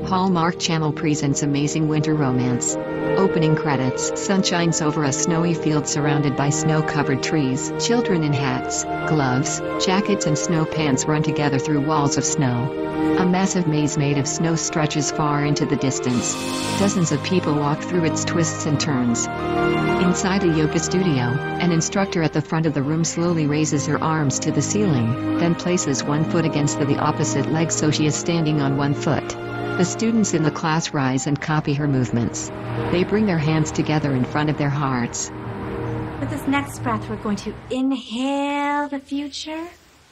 Hallmark Channel presents Amazing Winter Romance. Opening credits. Sun shines over a snowy field surrounded by snow-covered trees. Children in hats, gloves, jackets and snow pants run together through walls of snow. A massive maze made of snow stretches far into the distance. Dozens of people walk through its twists and turns. Inside a yoga studio, an instructor at the front of the room slowly raises her arms to the ceiling, then places one foot against the opposite leg so she is standing on one foot. The students in the class rise and copy her movements. They bring their hands together in front of their hearts. With this next breath, we're going to inhale the future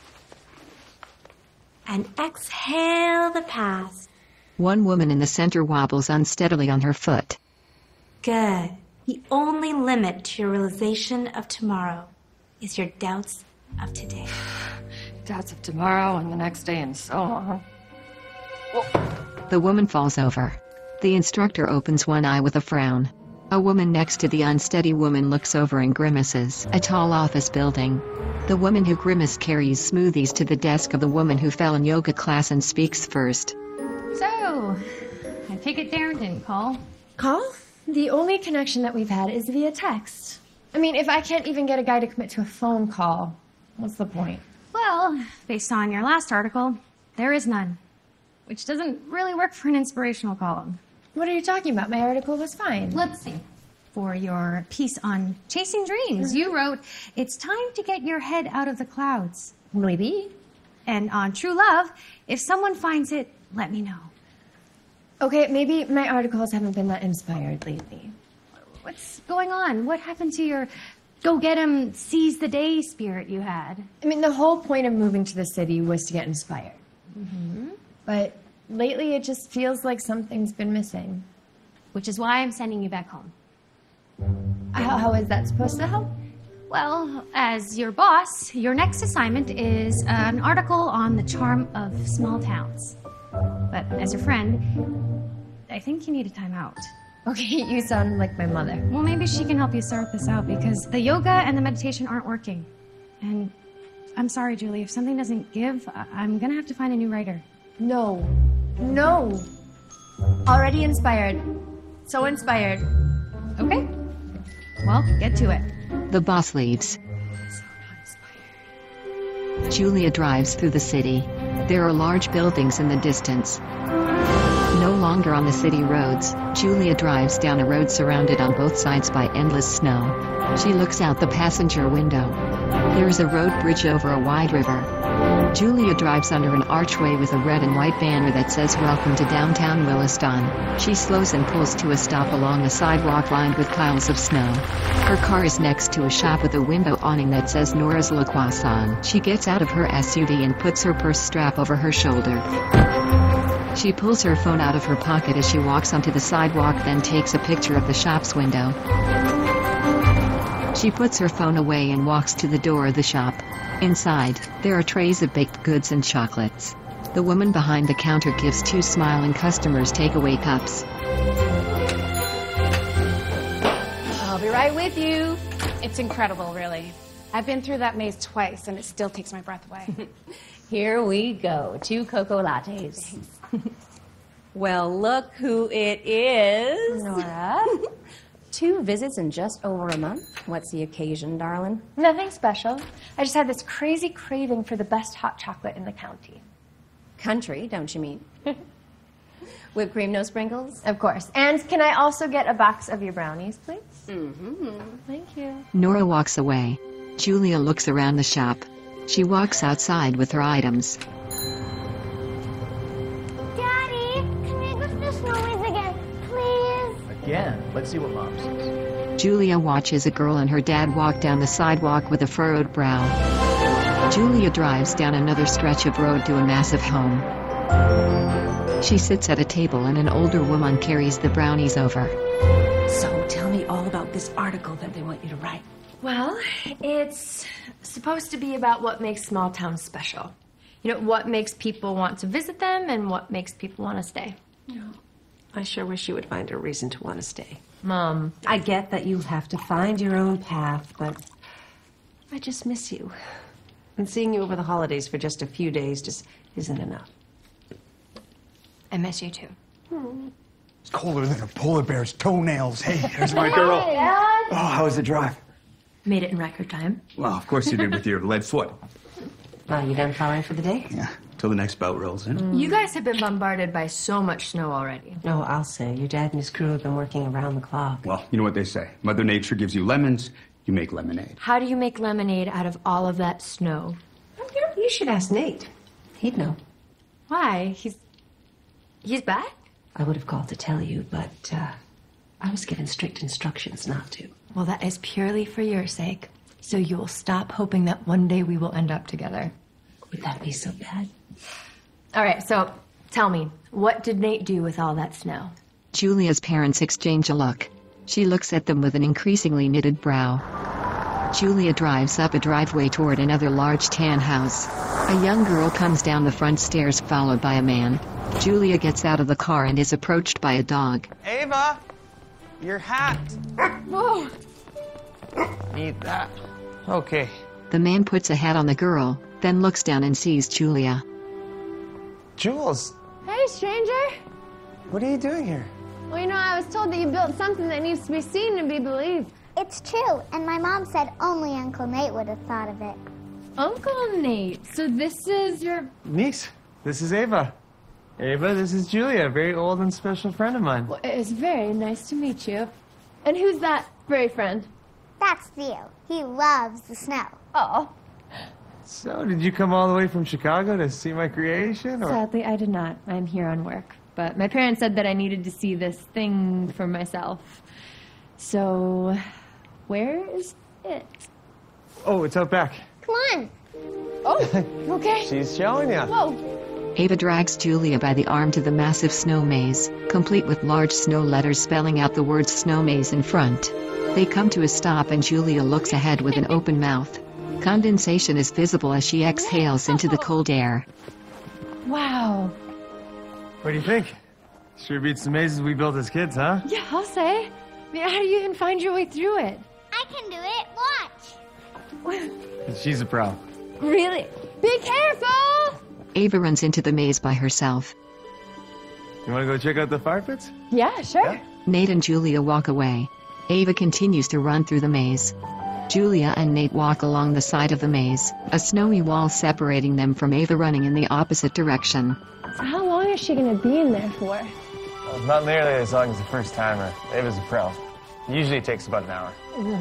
and exhale the past. One woman in the center wobbles unsteadily on her foot. Good. The only limit to your realization of tomorrow is your doubts of today. Doubts of tomorrow and the next day and so on. The woman falls over. The instructor opens one eye with a frown. A woman next to the unsteady woman looks over and grimaces. A tall office building. The woman who grimaced carries smoothies to the desk of the woman who fell in yoga class and speaks first. So, I take it Darren didn't call. Call? The only connection that we've had is via text. I mean, if I can't even get a guy to commit to a phone call, what's the point? Well, based on your last article, there is none. Which doesn't really work for an inspirational column. What are you talking about? My article was fine. Let's see. For your piece on chasing dreams, you wrote, "It's time to get your head out of the clouds." Maybe. And on true love, if someone finds it, let me know. Okay, maybe my articles haven't been that inspired lately. What's going on? What happened to your go get 'em, seize the day spirit you had? I mean, the whole point of moving to the city was to get inspired. Mm-hmm. But lately it just feels like something's been missing. Which is why I'm sending you back home. How is that supposed to help? Well, as your boss, your next assignment is an article on the charm of small towns. But as your friend, I think you need a timeout. Okay, you sound like my mother. Well, maybe she can help you sort this out because the yoga and the meditation aren't working. And I'm sorry, Julie, if something doesn't give, I'm gonna have to find a new writer. No. No. Already inspired. So inspired. Okay. Well, get to it. The boss leaves. Julia drives through the city. There are large buildings in the distance. No longer on the city roads, Julia drives down a road surrounded on both sides by endless snow. She looks out the passenger window. There is a road bridge over a wide river. Julia drives under an archway with a red and white banner that says "Welcome to downtown Williston." She slows and pulls to a stop along a sidewalk lined with piles of snow. Her car is next to a shop with a window awning that says Nora's Le Croissant. She gets out of her SUV and puts her purse strap over her shoulder. She pulls her phone out of her pocket as she walks onto the sidewalk, then takes a picture of the shop's window. She puts her phone away and walks to the door of the shop. Inside, there are trays of baked goods and chocolates. The woman behind the counter gives two smiling customers takeaway cups. I'll be right with you. It's incredible, really. I've been through that maze twice, and it still takes my breath away. Here we go. 2 cocoa lattes. Well, look who it is. Nora? 2 visits in just over a month. What's the occasion, darling? Nothing special. I just had this crazy craving for the best hot chocolate in the county. Country, don't you mean? Whipped cream, no sprinkles? Of course. And can I also get a box of your brownies, please? Mm-hmm. Thank you. Nora walks away. Julia looks around the shop. She walks outside with her items. Daddy, can we go to the snowies again, please? Again? Let's see what Mom says. Julia watches a girl and her dad walk down the sidewalk with a furrowed brow. Julia drives down another stretch of road to a massive home. She sits at a table and an older woman carries the brownies over. So tell me all about this article that they want you to write. Well, it's supposed to be about what makes small towns special. You know, what makes people want to visit them and what makes people want to stay. I sure wish you would find a reason to want to stay. Mom. I get that you have to find your own path, but I just miss you. And seeing you over the holidays for just a few days just isn't enough. I miss you too. It's colder than a polar bear's toenails. Hey, there's my girl. Dad. Oh, how was the drive? Made it in record time. Well, of course you did with your lead foot. Well, you done plowing for the day? Yeah, till the next boat rolls in. You guys have been bombarded by so much snow already. No, I'll say. Your dad and his crew have been working around the clock. Well, you know what they say. Mother Nature gives you lemons, you make lemonade. How do you make lemonade out of all of that snow? You should ask Nate. He'd know. Why? He's back? I would have called to tell you, but I was given strict instructions not to. Well, that is purely for your sake. So you will stop hoping that one day we will end up together. Would that be so bad? All right, so tell me, what did Nate do with all that snow? Julia's parents exchange a look. She looks at them with an increasingly knitted brow. Julia drives up a driveway toward another large tan house. A young girl comes down the front stairs followed by a man. Julia gets out of the car and is approached by a dog. Ava, your hat. Whoa. Need that. Okay. The man puts a hat on the girl, then looks down and sees Julia. Jules, Hey, stranger. what are you doing here? Well, you know, I was told that you built something that needs to be seen to be believed. It's true, and my mom said only Uncle Nate would have thought of it. Uncle Nate. So this is your... Niece, this is Ava. Ava, this is Julia, a very old and special friend of mine. Well, it's very nice to meet you. And who's that very friend? That's Theo. He loves the snow. Oh. So, did you come all the way from Chicago to see my creation? Or? Sadly, I did not. I'm here on work. But my parents said that I needed to see this thing for myself. So, where is it? Oh, it's out back. Come on. Oh, okay. She's showing you. Whoa. Ava drags Julia by the arm to the massive snow maze, complete with large snow letters spelling out the words snow maze in front. They come to a stop and Julia looks ahead with an open mouth. Condensation is visible as she exhales into the cold air. Wow. What do you think? Sure beats the mazes we built as kids, huh? Yeah, I'll say. I mean, how do you even find your way through it? I can do it. Watch. She's a pro. Really? Be careful! Ava runs into the maze by herself. You want to go check out the fire pits? Yeah, sure. Nate and Julia walk away. Ava continues to run through the maze. Julia and Nate walk along the side of the maze, a snowy wall separating them from Ava running in the opposite direction. So how long is she going to be in there for? Not nearly as long as the first timer. Ava's a pro. Usually it takes about an hour.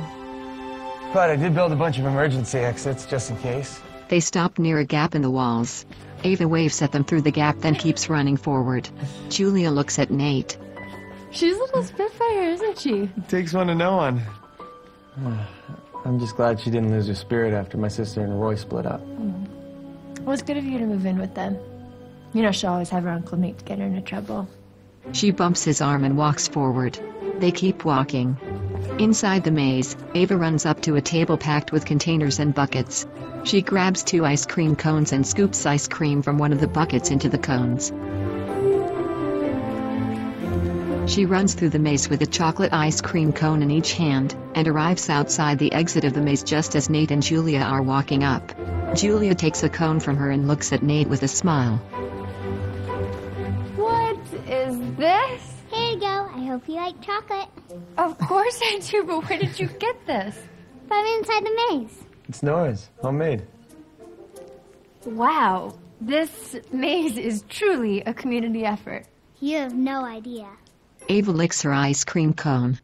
But I did build a bunch of emergency exits just in case. They stop near a gap in the walls. Ava waves at them through the gap, then keeps running forward. Julia looks at Nate. She's a little spitfire, isn't she? It takes one to know one. I'm just glad she didn't lose her spirit after my sister and Roy split up. Well, it's good of you to move in with them. You know, she'll always have her Uncle Nate to get her into trouble. She bumps his arm and walks forward. They keep walking. Inside the maze, Ava runs up to a table packed with containers and buckets. She grabs 2 ice cream cones and scoops ice cream from one of the buckets into the cones. She runs through the maze with a chocolate ice cream cone in each hand, and arrives outside the exit of the maze just as Nate and Julia are walking up. Julia takes a cone from her and looks at Nate with a smile. What is this? Here you go. I hope you like chocolate. Of course I do, but where did you get this? From inside the maze. It's Nora's, homemade. Wow, this maze is truly a community effort. You have no idea. Ava licks her ice cream cone.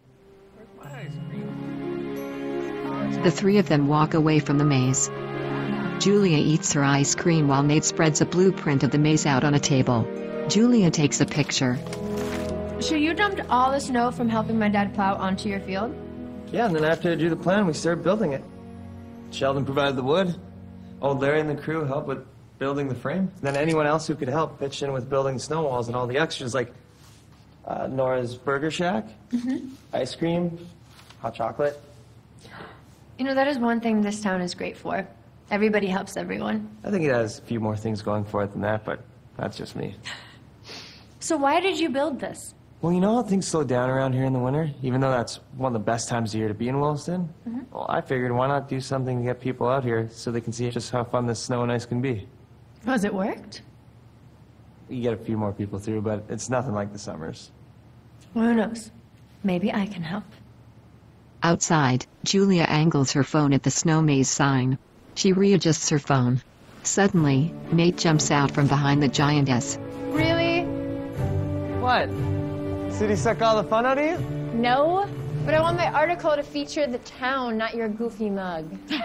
The 3 of them walk away from the maze. Julia eats her ice cream while Nate spreads a blueprint of the maze out on a table. Julia takes a picture. So you dumped all the snow from helping my dad plow onto your field? Yeah, and then after I drew the plan, we started building it. Sheldon provided the wood. Old Larry and the crew helped with building the frame. And then anyone else who could help pitched in with building the snow walls and all the extras, like Nora's Burger Shack, ice cream, hot chocolate. You know, that is one thing this town is great for. Everybody helps everyone. I think it has a few more things going for it than that, but that's just me. So why did you build this? Well, you know how things slow down around here in the winter, even though that's one of the best times of year to be in Williston? Well, I figured why not do something to get people out here so they can see just how fun this snow and ice can be. Has it worked? you get a few more people through, but it's nothing like the summers. Well, who knows? Maybe I can help. Outside, Julia angles her phone at the Snow Maze sign. She readjusts her phone. Suddenly, Nate jumps out from behind the giantess. Really? What? City suck all the fun out of you? No, but I want my article to feature the town, not your goofy mug.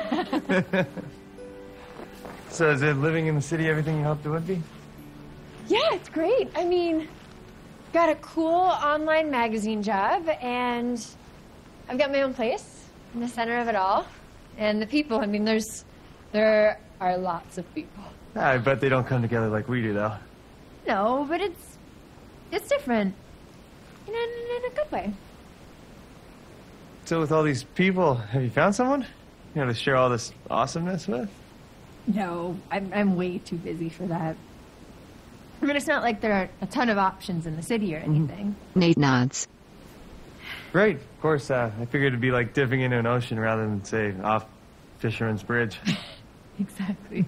So is it living in the city everything you hoped it would be? Yeah, it's great. I mean, got a cool online magazine job, and I've got my own place in the center of it all. And the people, I mean, there are lots of people. I bet they don't come together like we do, though. No, but it's different. In a good way. So with all these people, have you found someone? You know, to share all this awesomeness with? No, I'm way too busy for that. I mean, it's not like there are a ton of options in the city or anything. Nate nods. Great. Of course, I figured it'd be like dipping into an ocean rather than, say, off Fisherman's Bridge. Exactly.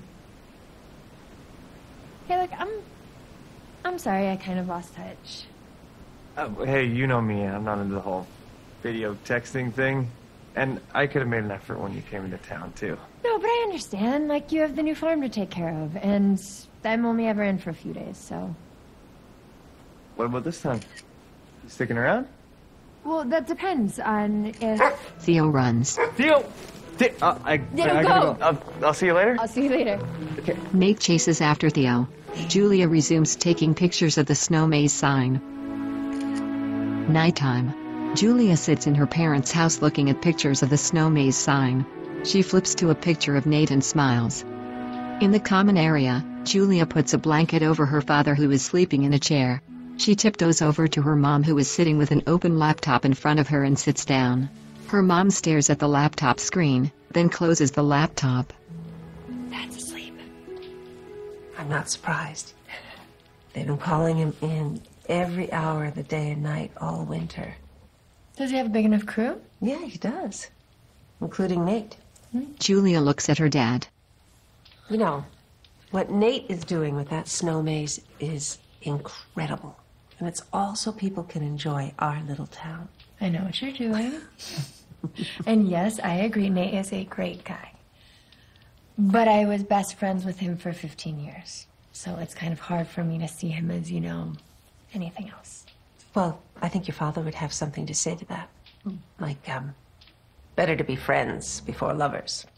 Hey, look, I'm sorry I kind of lost touch. Hey, you know me. I'm not into the whole video texting thing. And I could have made an effort when you came into town, too. No, but I understand. Like, you have the new farm to take care of, and I'm only ever in for a few days, so... What about this time? You sticking around? Well, that depends on if... Theo runs. Theo! I gotta go. I'll see you later. I'll see you later. Okay. Nate chases after Theo. Julia resumes taking pictures of the Snow Maze sign. Nighttime. Julia sits in her parents' house looking at pictures of the Snow Maze sign. She flips to a picture of Nate and smiles. In the common area, Julia puts a blanket over her father who is sleeping in a chair. She tiptoes over to her mom who is sitting with an open laptop in front of her and sits down. Her mom stares at the laptop screen, then closes the laptop. Dad's asleep. I'm not surprised. They've been calling him in every hour of the day and night all winter. Does he have a big enough crew? Yeah, he does. Including Nate. Julia looks at her dad. You know, what Nate is doing with that Snow Maze is incredible. And it's all so people can enjoy our little town. I know what you're doing. And yes, I agree, Nate is a great guy. But I was best friends with him for 15 years. So it's kind of hard for me to see him as, you know, anything else. Well, I think your father would have something to say to that. Like, better to be friends before lovers.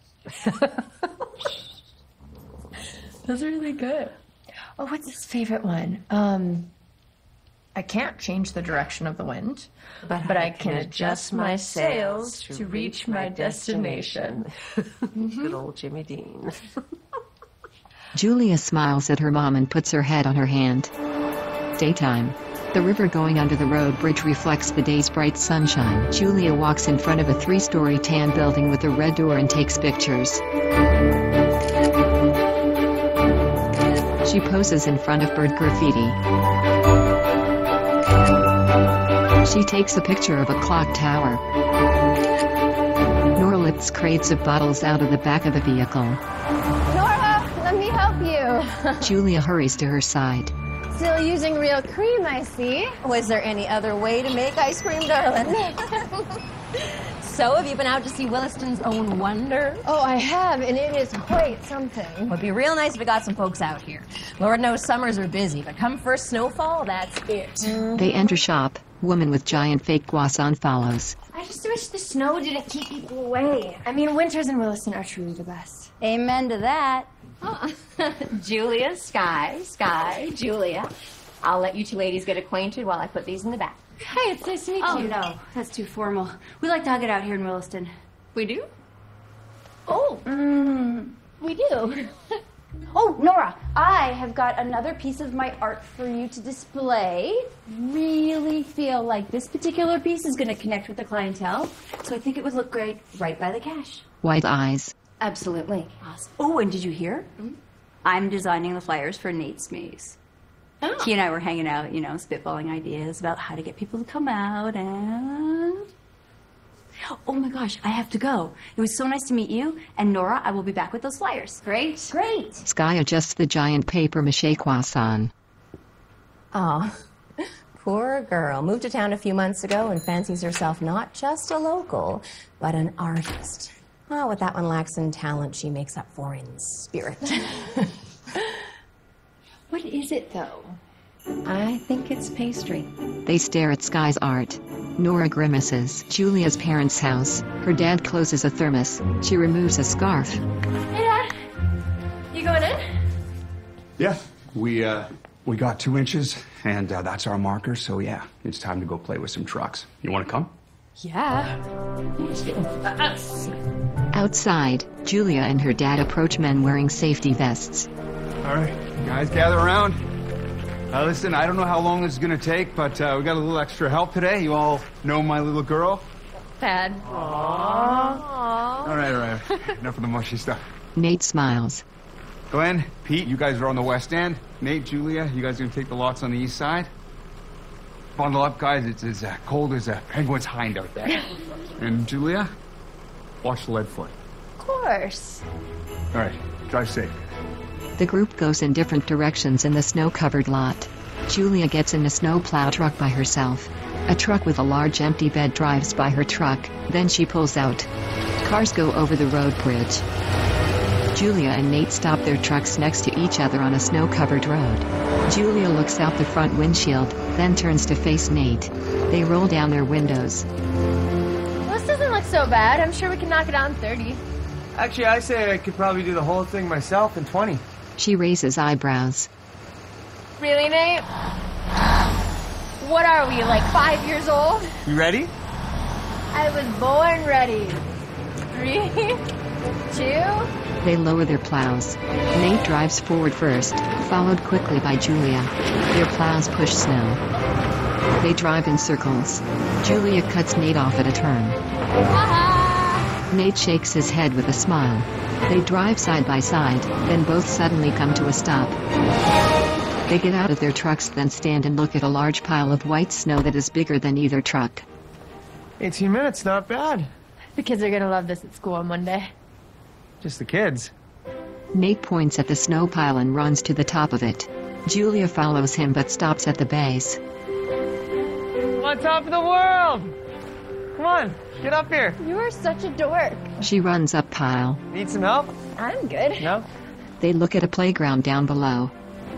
Those are really good. Oh, what's his favorite one? I can't change the direction of the wind, but I can adjust my sails to reach my destination. Good old Jimmy Dean. Julia smiles at her mom and puts her head on her hand. Daytime. The river going under the road bridge reflects the day's bright sunshine. Julia walks in front of a 3-story tan building with a red door and takes pictures. She poses in front of bird graffiti. She takes a picture of a clock tower. Nora lifts crates of bottles out of the back of the vehicle. Nora, let me help you. Julia hurries to her side. Still using real cream, I see. Was there any other way to make ice cream, darling? So, have you been out to see Williston's own wonder? Oh, I have, and it is quite something. Would be real nice if we got some folks out here. Lord knows summers are busy, but come first snowfall, that's it. They enter shop. Woman with giant fake croissant follows. I just wish the snow didn't keep people away. I mean, winters in Williston are truly the best. Amen to that. Oh. Julia, Sky, Julia. I'll let you two ladies get acquainted while I put these in the back. Hey, it's nice to meet you. Oh, no, that's too formal. We like to hug it out here in Williston. We do? Oh, we do. Oh, Nora, I have got another piece of my art for you to display. Really feel like this particular piece is going to connect with the clientele, so I think it would look great right by the cash. White eyes. Absolutely. Awesome. Oh, and did you hear? I'm designing the flyers for Nate's Maze. Oh. He and I were hanging out, you know, spitballing ideas about how to get people to come out and... Oh my gosh, I have to go. It was so nice to meet you. And Nora, I will be back with those flyers. Great. Great. Sky adjusts the giant paper mache croissant. Oh, poor girl. Moved to town a few months ago and fancies herself not just a local, but an artist. Well, what that one lacks in talent, she makes up for in spirit. What is it, though? I think it's pastry. They stare at Sky's art. Nora grimaces. Julia's parents' house. Her dad closes a thermos. She removes a scarf. Hey, Dad. You going in? Yeah, we got 2 inches, and that's our marker, so yeah, it's time to go play with some trucks. You want to come? Yeah. Outside, Julia and her dad approach men wearing safety vests. All right, guys, gather around. Listen, I don't know how long this is gonna take, but we got a little extra help today. You all know my little girl? Dad. Aww. All right. Enough of the mushy stuff. Nate smiles. Glenn, Pete, you guys are on the west end. Nate, Julia, you guys gonna take the lots on the east side? Bundle up, guys. It's as cold as a penguin's hind out there. And Julia, watch the lead foot. Of course. All right, drive safe. The group goes in different directions in the snow-covered lot. Julia gets in a snowplow truck by herself. A truck with a large empty bed drives by her truck, then she pulls out. Cars go over the road bridge. Julia and Nate stop their trucks next to each other on a snow-covered road. Julia looks out the front windshield, then turns to face Nate. They roll down their windows. Well, this doesn't look so bad. I'm sure we can knock it out in 30. Actually, I say I could probably do the whole thing myself in 20. She raises eyebrows. Really, Nate? What are we, like 5 years old? You ready? I was born ready. 3, 2. They lower their plows. Nate drives forward first, followed quickly by Julia. Their plows push snow. They drive in circles. Julia cuts Nate off at a turn. Nate shakes his head with a smile. They drive side by side, then both suddenly come to a stop. They get out of their trucks, then stand and look at a large pile of white snow that is bigger than either truck. 18 minutes, not bad. The kids are gonna love this at school on Monday. Just the kids. Nate points at the snow pile and runs to the top of it. Julia follows him but stops at the base. On top of the world! Come on, get up here. You are such a dork. She runs up pile. Need some help? I'm good. No? They look at a playground down below.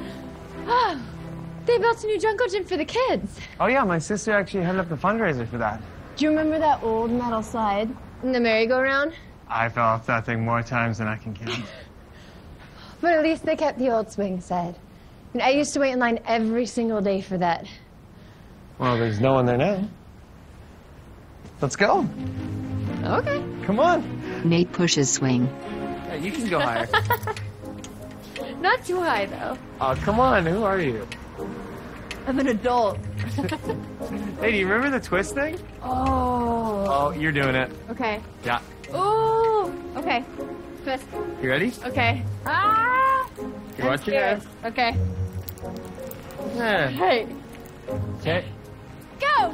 They built a new jungle gym for the kids. Oh yeah, my sister actually headed up the fundraiser for that. Do you remember that old metal slide and the merry-go-round? I fell off that thing more times than I can count. But at least they kept the old swing set. And I used to wait in line every single day for that. Well, there's no one there now. Let's go. Okay. Come on. Nate pushes swing. Hey, you can go higher. Not too high, though. Oh, come on. Who are you? I'm an adult. Hey, do you remember the twist thing? Oh. Oh, you're doing it. Okay. Yeah. Ooh. Okay. Twist. You ready? Okay. Ah! You watch your head. Okay. Yeah. Hey. Okay. Go!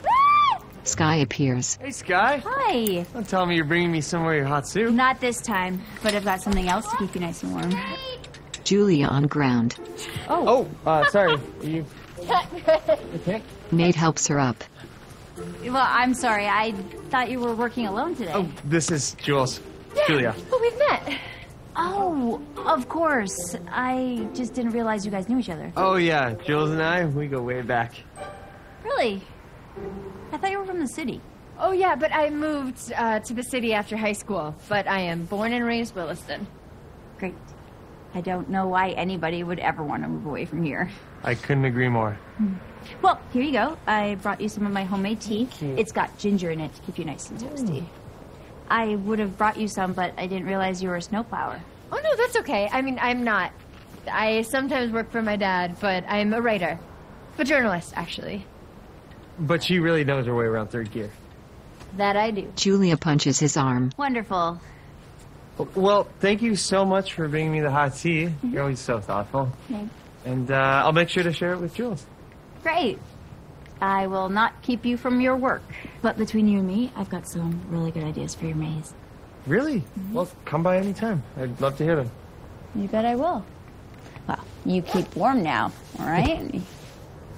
Sky appears. Hey, Sky. Hi. Don't tell me you're bringing me somewhere your hot soup. Not this time, but I've got something else to keep you nice and warm. Julia on ground. Oh, sorry. You okay? Nate helps her up. Well, I'm sorry. I thought you were working alone today. Oh, this is Jules. Julia. Oh, we've met. Oh, of course. I just didn't realize you guys knew each other. Oh, yeah. Jules and I, we go way back. Really? I thought you were from the city. Oh, yeah, but I moved to the city after high school. But I am born and raised Williston. Great. I don't know why anybody would ever want to move away from here. I couldn't agree more. Well, here you go. I brought you some of my homemade tea. It's got ginger in it to keep you nice and toasty. I would have brought you some, but I didn't realize you were a snowplower. Oh, no, that's okay. I mean, I'm not. I sometimes work for my dad, but I'm a writer. A journalist, actually. But she really knows her way around third gear. That I do. Julia punches his arm. Wonderful. Well, thank you so much for bringing me the hot tea. You're always so thoughtful. Okay. And I'll make sure to share it with Jules. Great. I will not keep you from your work. But between you and me, I've got some really good ideas for your maze. Really? Well, come by anytime. I'd love to hear them. You bet I will. Well, you keep warm now, all right?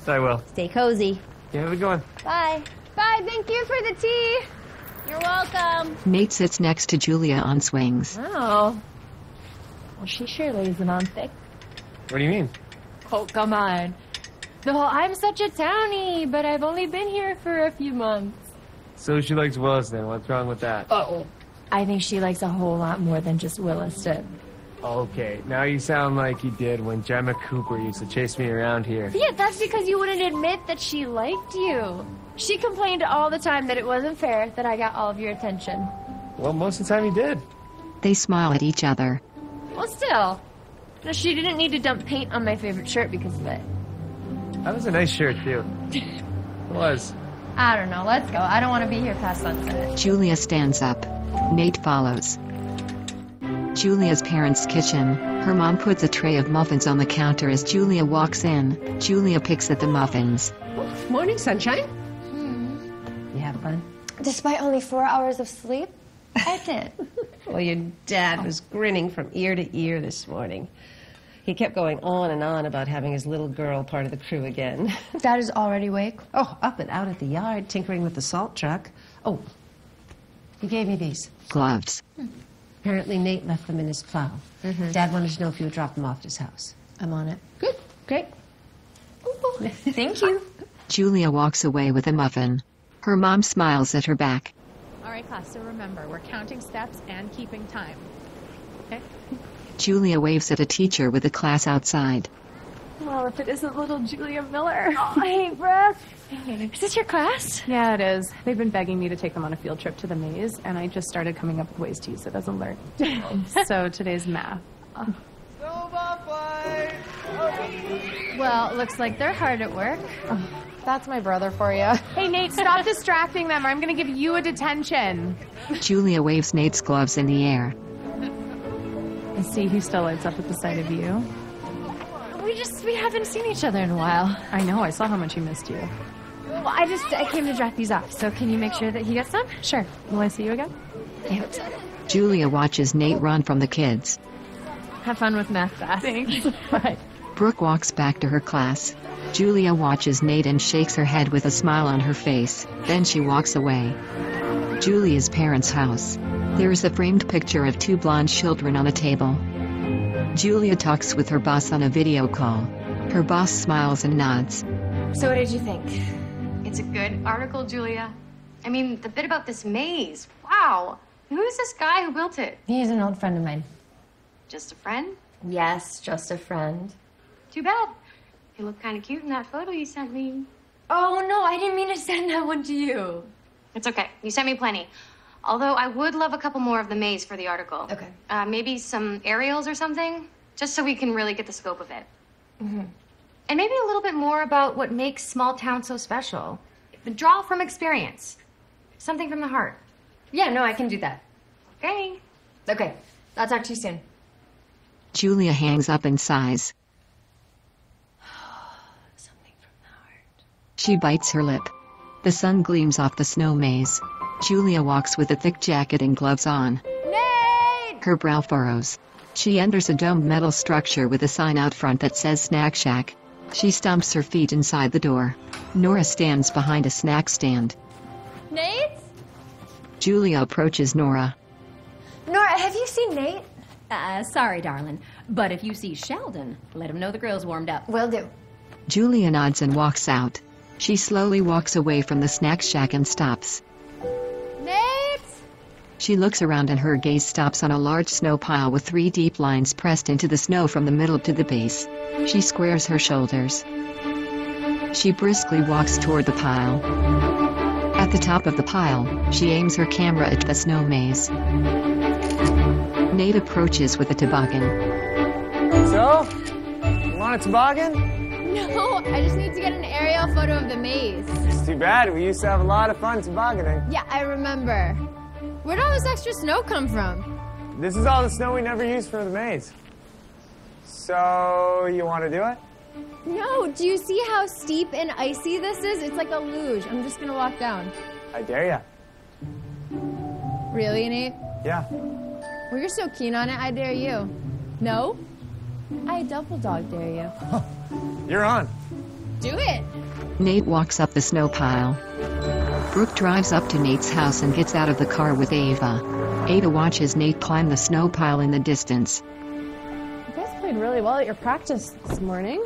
I will. Stay cozy. Yeah, have a good one. Bye. Bye, thank you for the tea. You're welcome. Nate sits next to Julia on swings. Oh. Well, she sure lays it on thick. What do you mean? Oh, come on. No, I'm such a townie, but I've only been here for a few months. So she likes Williston. What's wrong with that? Uh-oh. I think she likes a whole lot more than just Williston. Okay, now you sound like you did when Gemma Cooper used to chase me around here. Yeah, that's because you wouldn't admit that she liked you. She complained all the time that it wasn't fair that I got all of your attention. Well, most of the time you did. They smile at each other. Well, still. No, she didn't need to dump paint on my favorite shirt because of it. That was a nice shirt, too. It was. I don't know. Let's go. I don't want to be here past sunset. Julia stands up. Nate follows. Julia's parents' kitchen. Her mom puts a tray of muffins on the counter as Julia walks in. Julia picks at the muffins. Morning, sunshine. You have fun? Despite only 4 hours of sleep, I did. Well, your dad was grinning from ear to ear this morning. He kept going on and on about having his little girl part of the crew again. Dad is already awake. Oh, up and out at the yard, tinkering with the salt truck. Oh, he gave me these. Gloves. Apparently Nate left them in his plow. Dad wanted to know if you would drop them off at his house. I'm on it. Good, great. Thank you. Julia walks away with a muffin. Her mom smiles at her back. All right, class, so remember, we're counting steps and keeping time. Okay? Julia waves at a teacher with the class outside. Well, if it isn't little Julia Miller. Oh, hey, Brooke. Is this your class? Yeah, it is. They've been begging me to take them on a field trip to the maze, and I just started coming up with ways to use it as a learn. So today's math. Well, looks like they're hard at work. That's my brother for you. Hey, Nate, stop distracting them, or I'm going to give you a detention. Julia waves Nate's gloves in the air. And see, he still lights up at the sight of you. We haven't seen each other in a while. I know, I saw how much he missed you. Well, I came to drop these off, so can you make sure that he gets them? Sure. Will I see you again? I hope so. Julia watches Nate run from the kids. Have fun with math class. Thanks. Bye. Brooke walks back to her class. Julia watches Nate and shakes her head with a smile on her face. Then she walks away. Julia's parents' house. There is a framed picture of two blonde children on a table. Julia talks with her boss on a video call. Her boss smiles and nods. So what did you think? It's a good article, Julia. I mean, the bit about this maze. Wow. Who's this guy who built it? He's an old friend of mine. Just a friend? Yes, just a friend. Too bad. He looked kind of cute in that photo you sent me. Oh, no, I didn't mean to send that one to you. It's okay. You sent me plenty. Although I would love a couple more of the maze for the article. Okay. Maybe some aerials or something, just so we can really get the scope of it. Mm-hmm. And maybe a little bit more about what makes small town so special. Draw from experience. Something from the heart. Yeah, no, I can do that. Okay. Okay, I'll talk to you soon. Julia hangs up and sighs. Something from the heart. She bites her lip. The sun gleams off the snow maze. Julia walks with a thick jacket and gloves on. Nate! Her brow furrows. She enters a domed metal structure with a sign out front that says Snack Shack. She stomps her feet inside the door. Nora stands behind a snack stand. Nate? Julia approaches Nora. Nora, have you seen Nate? Sorry, darling. But if you see Sheldon, let him know the grill's warmed up. Will do. Julia nods and walks out. She slowly walks away from the snack shack and stops. Nate! She looks around and her gaze stops on a large snow pile with 3 deep lines pressed into the snow from the middle to the base. She squares her shoulders. She briskly walks toward the pile. At the top of the pile, she aims her camera at the snow maze. Nate approaches with a toboggan. So? You want a toboggan? No, I just need to get an aerial photo of the maze. It's too bad. We used to have a lot of fun tobogganing. Yeah, I remember. Where'd all this extra snow come from? This is all the snow we never used for the maze. So, you want to do it? No, do you see how steep and icy this is? It's like a luge. I'm just gonna walk down. I dare ya. Really, Nate? Yeah. Well, you're so keen on it, I dare you. No? I double dog dare you. You're on. do it. Nate walks up the snow pile. Brooke drives up to Nate's house and gets out of the car with Ava. Ava watches Nate climb the snow pile in the distance. You guys played really well at your practice this morning.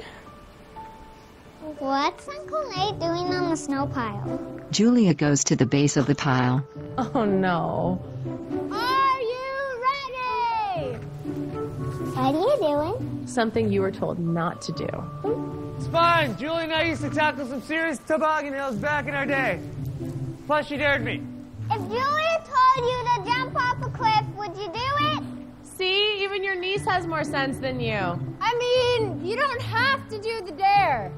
What's Uncle Nate doing on the snow pile? Julia goes to the base of the pile. Oh no. Are you ready? What are you doing? Something you were told not to do. It's fine. Julie and I used to tackle some serious toboggan hills back in our day. Plus, she dared me. If Julia told you to jump off a cliff, would you do it? See, even your niece has more sense than you. I mean, you don't have to do the dare.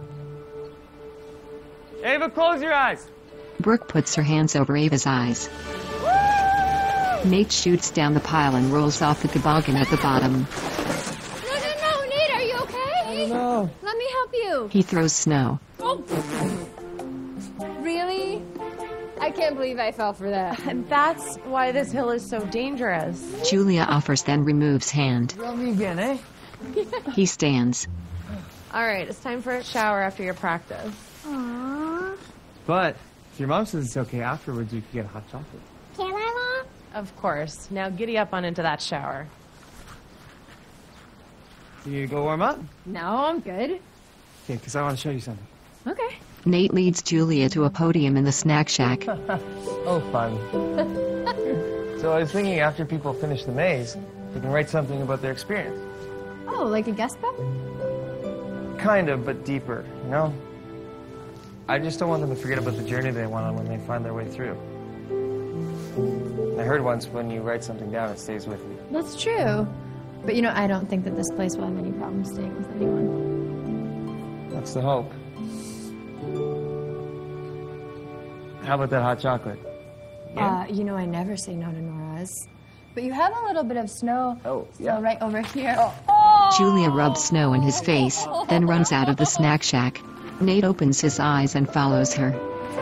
Ava, close your eyes. Brooke puts her hands over Ava's eyes. Nate shoots down the pile and rolls off the toboggan at the bottom. No, Nate, are you okay? No. Let me help you. He throws snow. Oh. Really? I can't believe I fell for that. And that's why this hill is so dangerous. Julia offers, then removes hand. Roll me again, eh? He stands. All right, it's time for a shower after your practice. Aww. But if your mom says it's okay afterwards, you can get a hot chocolate. Can I, Mom? Of course. Now giddy up on into that shower. You go warm up? No, I'm good. Okay, because I want to show you something. Okay. Nate leads Julia to a podium in the snack shack. Oh, fun. So I was thinking after people finish the maze, they can write something about their experience. Oh, like a guest book? Kind of, but deeper, you know? I just don't want them to forget about the journey they went on when they find their way through. I heard once when you write something down, it stays with you. That's true. But you know, I don't think that this place will have any problem staying with anyone. That's the hope. How about that hot chocolate? Yeah. You know, I never say no to Nora's. But you have a little bit of snow yeah. right over here. Julia rubs snow in his face, then runs out of the snack shack. Nate opens his eyes and follows her.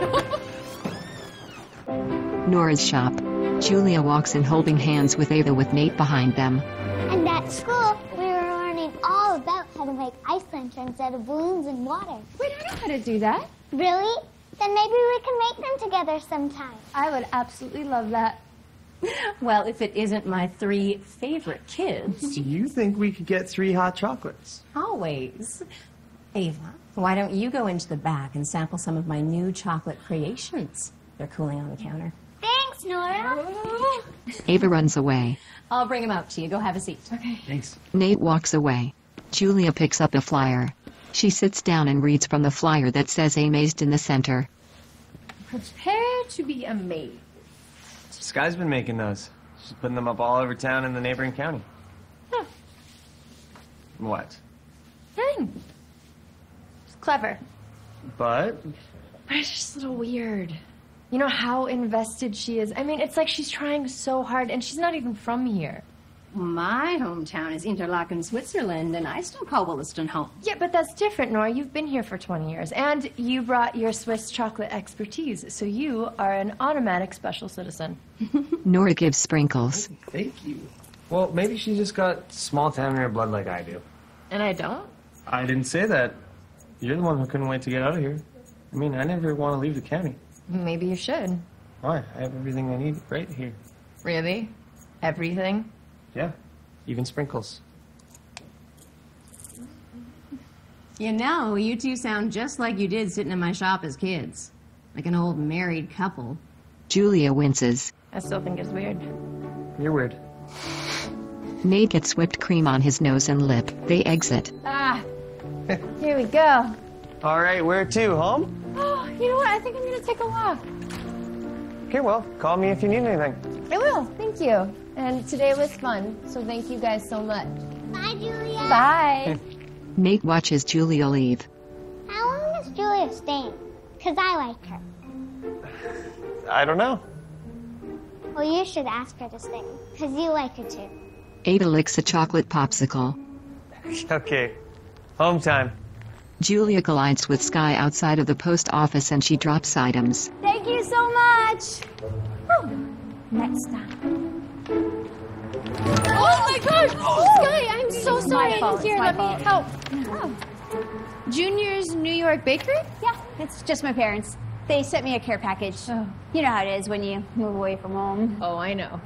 Nora's shop. Julia walks in holding hands with Ava with Nate behind them. And at school, we were learning all about how to make ice lanterns out of balloons and water. Wait, I know how to do that. Really? Then maybe we can make them together sometime. I would absolutely love that. Well, if it isn't my 3 favorite kids. Do you think we could get 3 hot chocolates? Always. Ava, why don't you go into the back and sample some of my new chocolate creations? They're cooling on the counter. Thanks, Nora. Ava runs away. I'll bring them out to you. Go have a seat. Okay. Thanks. Nate walks away. Julia picks up a flyer. She sits down and reads from the flyer that says Amazed in the center. Prepare to be amazed. Sky's been making those. She's putting them up all over town and the neighboring county. Huh. What? Nothing. It's clever. But But it's just a little weird. You know how invested she is. I mean, it's like she's trying so hard, and she's not even from here. My hometown is Interlaken, Switzerland, and I still call Williston home. Yeah, but that's different, Nora. You've been here for 20 years, and you brought your Swiss chocolate expertise, so you are an automatic special citizen. Nora gives sprinkles. thank you. Well, maybe she just got small town in her blood like I do. And I don't? I didn't say that. You're the one who couldn't wait to get out of here. I mean, I never want to leave the county. Maybe you should. Why? I have everything I need right here. Really? Everything? Yeah, even sprinkles. You know, you two sound just like you did sitting in my shop as kids. Like an old married couple. Julia winces. I still think it's weird. You're weird. Nate gets whipped cream on his nose and lip. They exit. Ah, here we go. All right, where to? Home? Oh, you know what? I think I'm gonna take a walk. Okay, well, call me if you need anything. I will. Thank you. And today was fun, so thank you guys so much. Bye, Julia. Bye. Nate watches Julia leave. How long is Julia staying? Because I like her. I don't know. Well, you should ask her to stay, because you like her too. Ava licks a chocolate popsicle. Okay, home time. Julia collides with Sky outside of the post office and she drops items. Thank you so much. Whew. Next time. Oh my gosh! Sky, I'm so sorry I didn't hear. Let me help. Oh. Junior's New York Bakery? Yeah, it's just my parents. They sent me a care package. Oh. You know how it is when you move away from home. Oh, I know.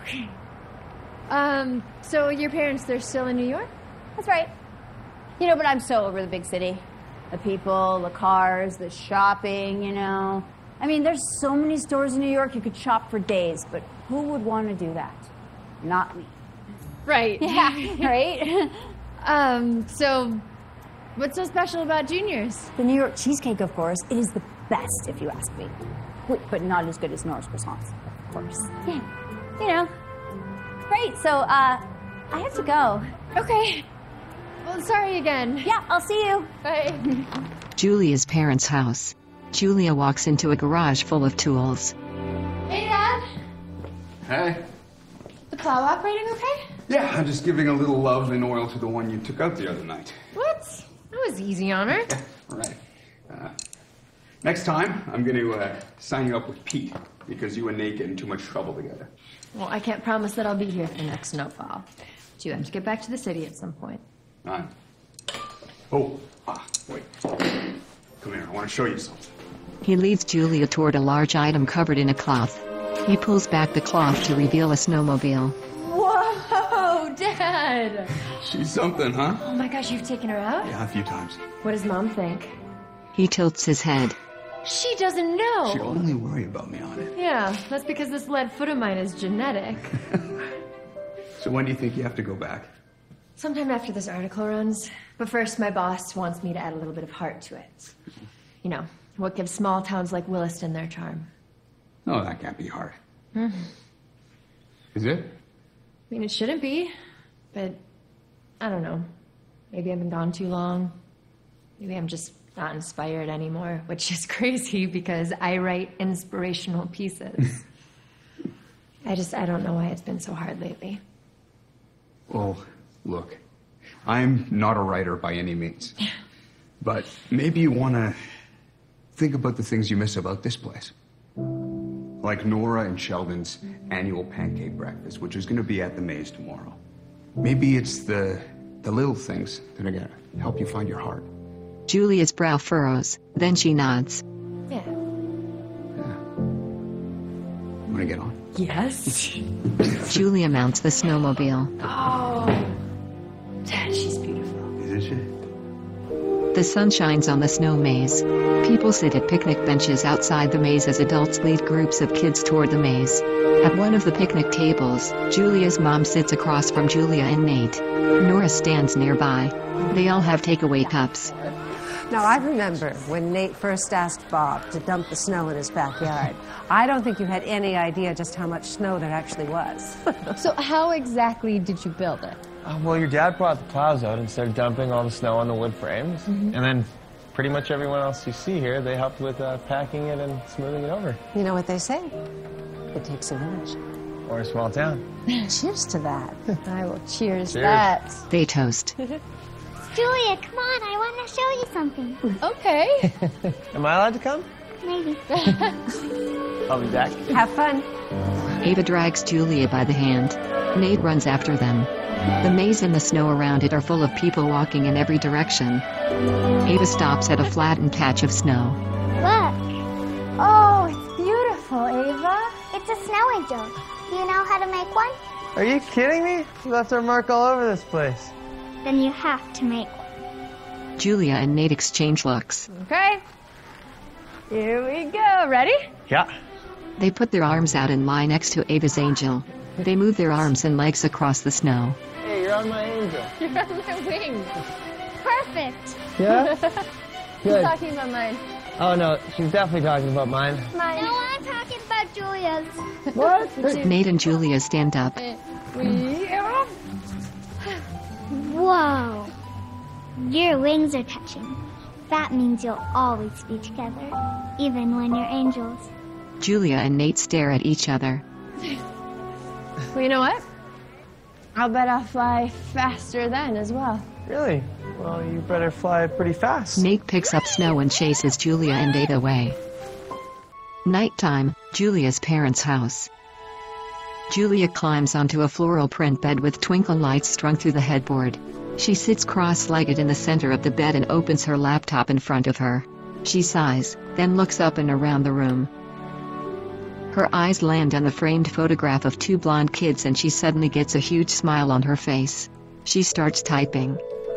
So your parents, they're still in New York? That's right. You know, but I'm so over the big city. The people, the cars, the shopping, you know. I mean, there's so many stores in New York you could shop for days, but who would want to do that? Not me. Right. Yeah, right? So what's so special about Junior's? The New York cheesecake, of course. It is the best, if you ask me. But not as good as Nora's croissants, of course. Yeah. You know. Great, so, I have to go. Okay. Well, sorry again. Yeah, I'll see you. Bye. Julia's parents' house. Julia walks into a garage full of tools. Hey, Dad. Hey. The plow operating okay? Yeah, I'm just giving a little love and oil to the one you took out the other night. What? That was easy on her. Right. Next time, I'm going to sign you up with Pete because you and Nate get in too much trouble together. Well, I can't promise that I'll be here for next snowfall. But you have to get back to the city at some point. Wait. Come here, I want to show you something. He leads Julia toward a large item covered in a cloth. He pulls back the cloth to reveal a snowmobile. Whoa, Dad! She's something, huh? Oh my gosh, you've taken her out? Yeah, a few times. What does Mom think? He tilts his head. She doesn't know. She'll only worry about me on it. Yeah, that's because this lead foot of mine is genetic. So when do you think you have to go back? Sometime after this article runs. But first, my boss wants me to add a little bit of heart to it. You know, what gives small towns like Williston their charm. Oh, that can't be hard. Mm-hmm. Is it? I mean, it shouldn't be, but I don't know. Maybe I've been gone too long. Maybe I'm just not inspired anymore, which is crazy because I write inspirational pieces. I don't know why it's been so hard lately. Well, look, I'm not a writer by any means. But maybe you want to think about the things you miss about this place. Like Nora and Sheldon's annual pancake breakfast, which is going to be at the Maze tomorrow. Maybe it's the little things that are going to help you find your heart. Julia's brow furrows, then she nods. Yeah. Want to get on? Yes. Julia mounts the snowmobile. Oh, Dad, she's beautiful. Isn't she? The sun shines on the snow maze. People sit at picnic benches outside the maze as adults lead groups of kids toward the maze. At one of the picnic tables, Julia's mom sits across from Julia and Nate. Nora stands nearby. They all have takeaway cups. Now, I remember when Nate first asked Bob to dump the snow in his backyard. I don't think you had any idea just how much snow there actually was. So how exactly did you build it? Well, your dad brought the plows out and started dumping all the snow on the wood frames. Mm-hmm. And then pretty much everyone else you see here, they helped with packing it and smoothing it over. You know what they say? It takes a village. Or a small town. Cheers to that. I will cheers Cheers. that. They toast. Julia, come on, I want to show you something. Okay. Am I allowed to come? Maybe. I'll be back. Have fun. Ava drags Julia by the hand. Nate runs after them. The maze and the snow around it are full of people walking in every direction. Ava stops at a flattened patch of snow. Look, Oh, it's beautiful, Ava. it's a snow angel. Do you know how to make one? Are you kidding me? You left our mark all over this place. Then you have to make one. Julia and Nate exchange looks. Okay. Here we go. Ready? Yeah. They put their arms out and lie next to Ava's angel. They move their arms and legs across the snow. Hey, you're on my angel. You're on my wings. Perfect. Yeah? She's Good. talking about mine. Oh, no, she's definitely talking about mine. Mine. No, I'm talking about Julia's. What? Nate and Julia stand up. Whoa. Your wings are touching. That means you'll always be together, even when you're angels. Julia and Nate stare at each other. Well, you know what? I'll bet I'll fly faster then as well. Really? Well, you better fly pretty fast. Nate picks up snow and chases Julia and Ava away. Nighttime, Julia's parents' house. Julia climbs onto a floral print bed with twinkle lights strung through the headboard. She sits cross-legged in the center of the bed and opens her laptop in front of her. She sighs, then looks up and around the room. Her eyes land on the framed photograph of two blonde kids and she suddenly gets a huge smile on her face. She starts typing.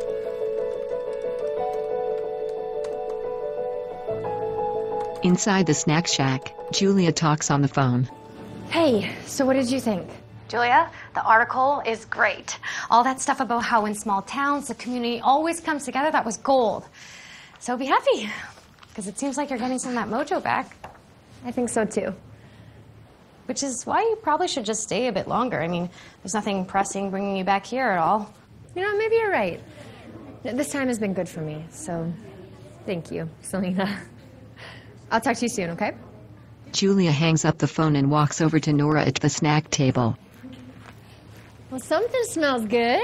Inside the snack shack, Julia talks on the phone. Hey, so what did you think? Julia, the article is great. All that stuff about how in small towns the community always comes together, that was gold. So be happy, because it seems like you're getting some of that mojo back. I think so too. Which is why you probably should just stay a bit longer. I mean, there's nothing pressing bringing you back here at all. You know, maybe you're right. This time has been good for me, so thank you, Selena. I'll talk to you soon, okay? Julia hangs up the phone and walks over to Nora at the snack table. Well, something smells good.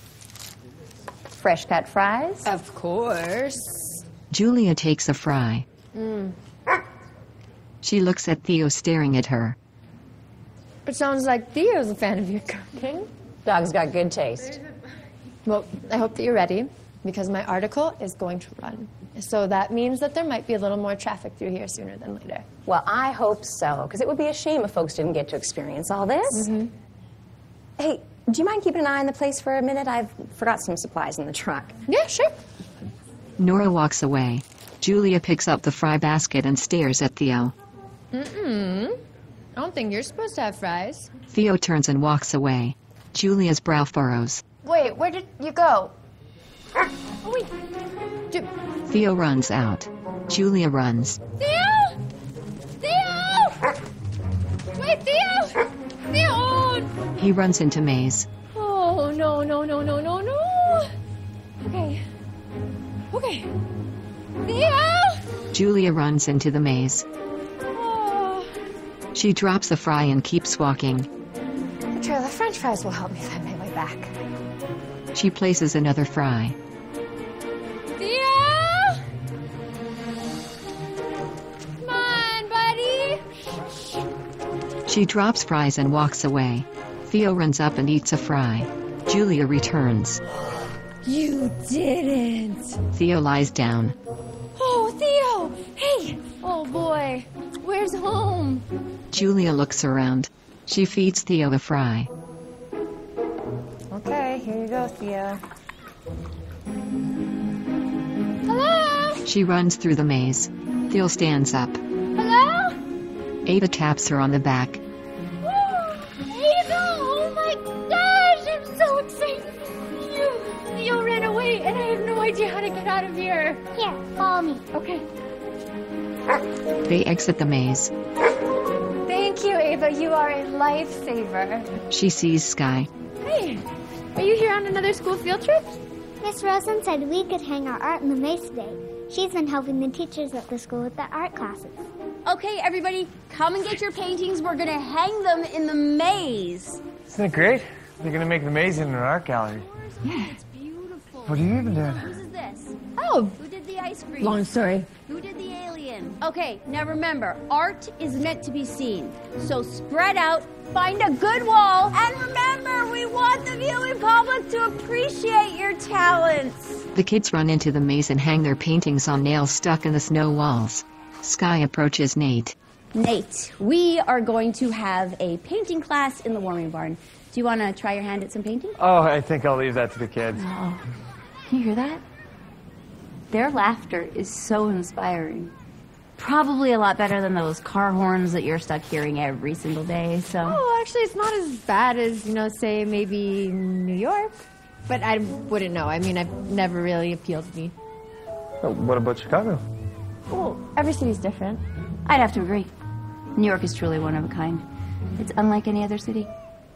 Fresh cut fries? Of course. Julia takes a fry. Mm. She looks at Theo staring at her. It sounds like Theo's a fan of your cooking. Dog's got good taste. Well, I hope that you're ready, because my article is going to run. So that means that there might be a little more traffic through here sooner than later. Well, I hope so, because it would be a shame if folks didn't get to experience all this. Mm-hmm. Hey, do you mind keeping an eye on the place for a minute? I've forgot some supplies in the truck. Yeah, sure. Nora walks away. Julia picks up the fry basket and stares at Theo. Mm-mm. I don't think you're supposed to have fries. Theo turns and walks away. Julia's brow furrows. Wait, where did you go? Oh, wait. Theo runs out. Julia runs. Theo! Theo! Wait, Theo! Theo! He runs into Maze. Oh, no, no, no, no, no, no. Okay. Okay. Theo! Julia runs into the maze. Oh. She drops the fry and keeps walking. The trail of French fries will help me find my way back. She places another fry. Theo! Come on, buddy! She drops fries and walks away. Theo runs up and eats a fry. Julia returns. You didn't! Theo lies down. Oh, Theo! Hey! Oh, boy. Where's home? Julia looks around. She feeds Theo the fry. Okay, here you go, Theo. Hello? She runs through the maze. Theo stands up. Hello? Ava taps her on the back. Ava! Oh my gosh! I'm so excited to see you! Theo ran away, and I have no idea how to get out of here. Here, follow me. Okay. They exit the maze. Thank you, Ava. You are a lifesaver. She sees Sky. Hey, are you here on another school field trip? Miss Rosen said we could hang our art in the maze today. She's been helping the teachers at the school with their art classes. Okay, everybody, come and get your paintings. We're gonna hang them in the maze. Isn't it great? They're gonna make the maze in an art gallery. Yeah. It's beautiful. What are you even doing? Whose is this? Oh. Who did the ice cream? Long story. Who did the alien? Okay, now remember, art is meant to be seen. So spread out, find a good wall, and remember, we want the viewing public to appreciate your talents. The kids run into the maze and hang their paintings on nails stuck in the snow walls. Sky approaches Nate. Nate, we are going to have a painting class in the warming barn. Do you want to try your hand at some painting? Oh, I think I'll leave that to the kids. Oh, can you hear that? Their laughter is so inspiring. Probably a lot better than those car horns that you're stuck hearing every single day, so... Oh, actually, it's not as bad as, say, maybe New York. But I wouldn't know. I mean, I've never really appealed to me. Oh, what about Chicago? Well, every city's different. I'd have to agree. New York is truly one of a kind. It's unlike any other city.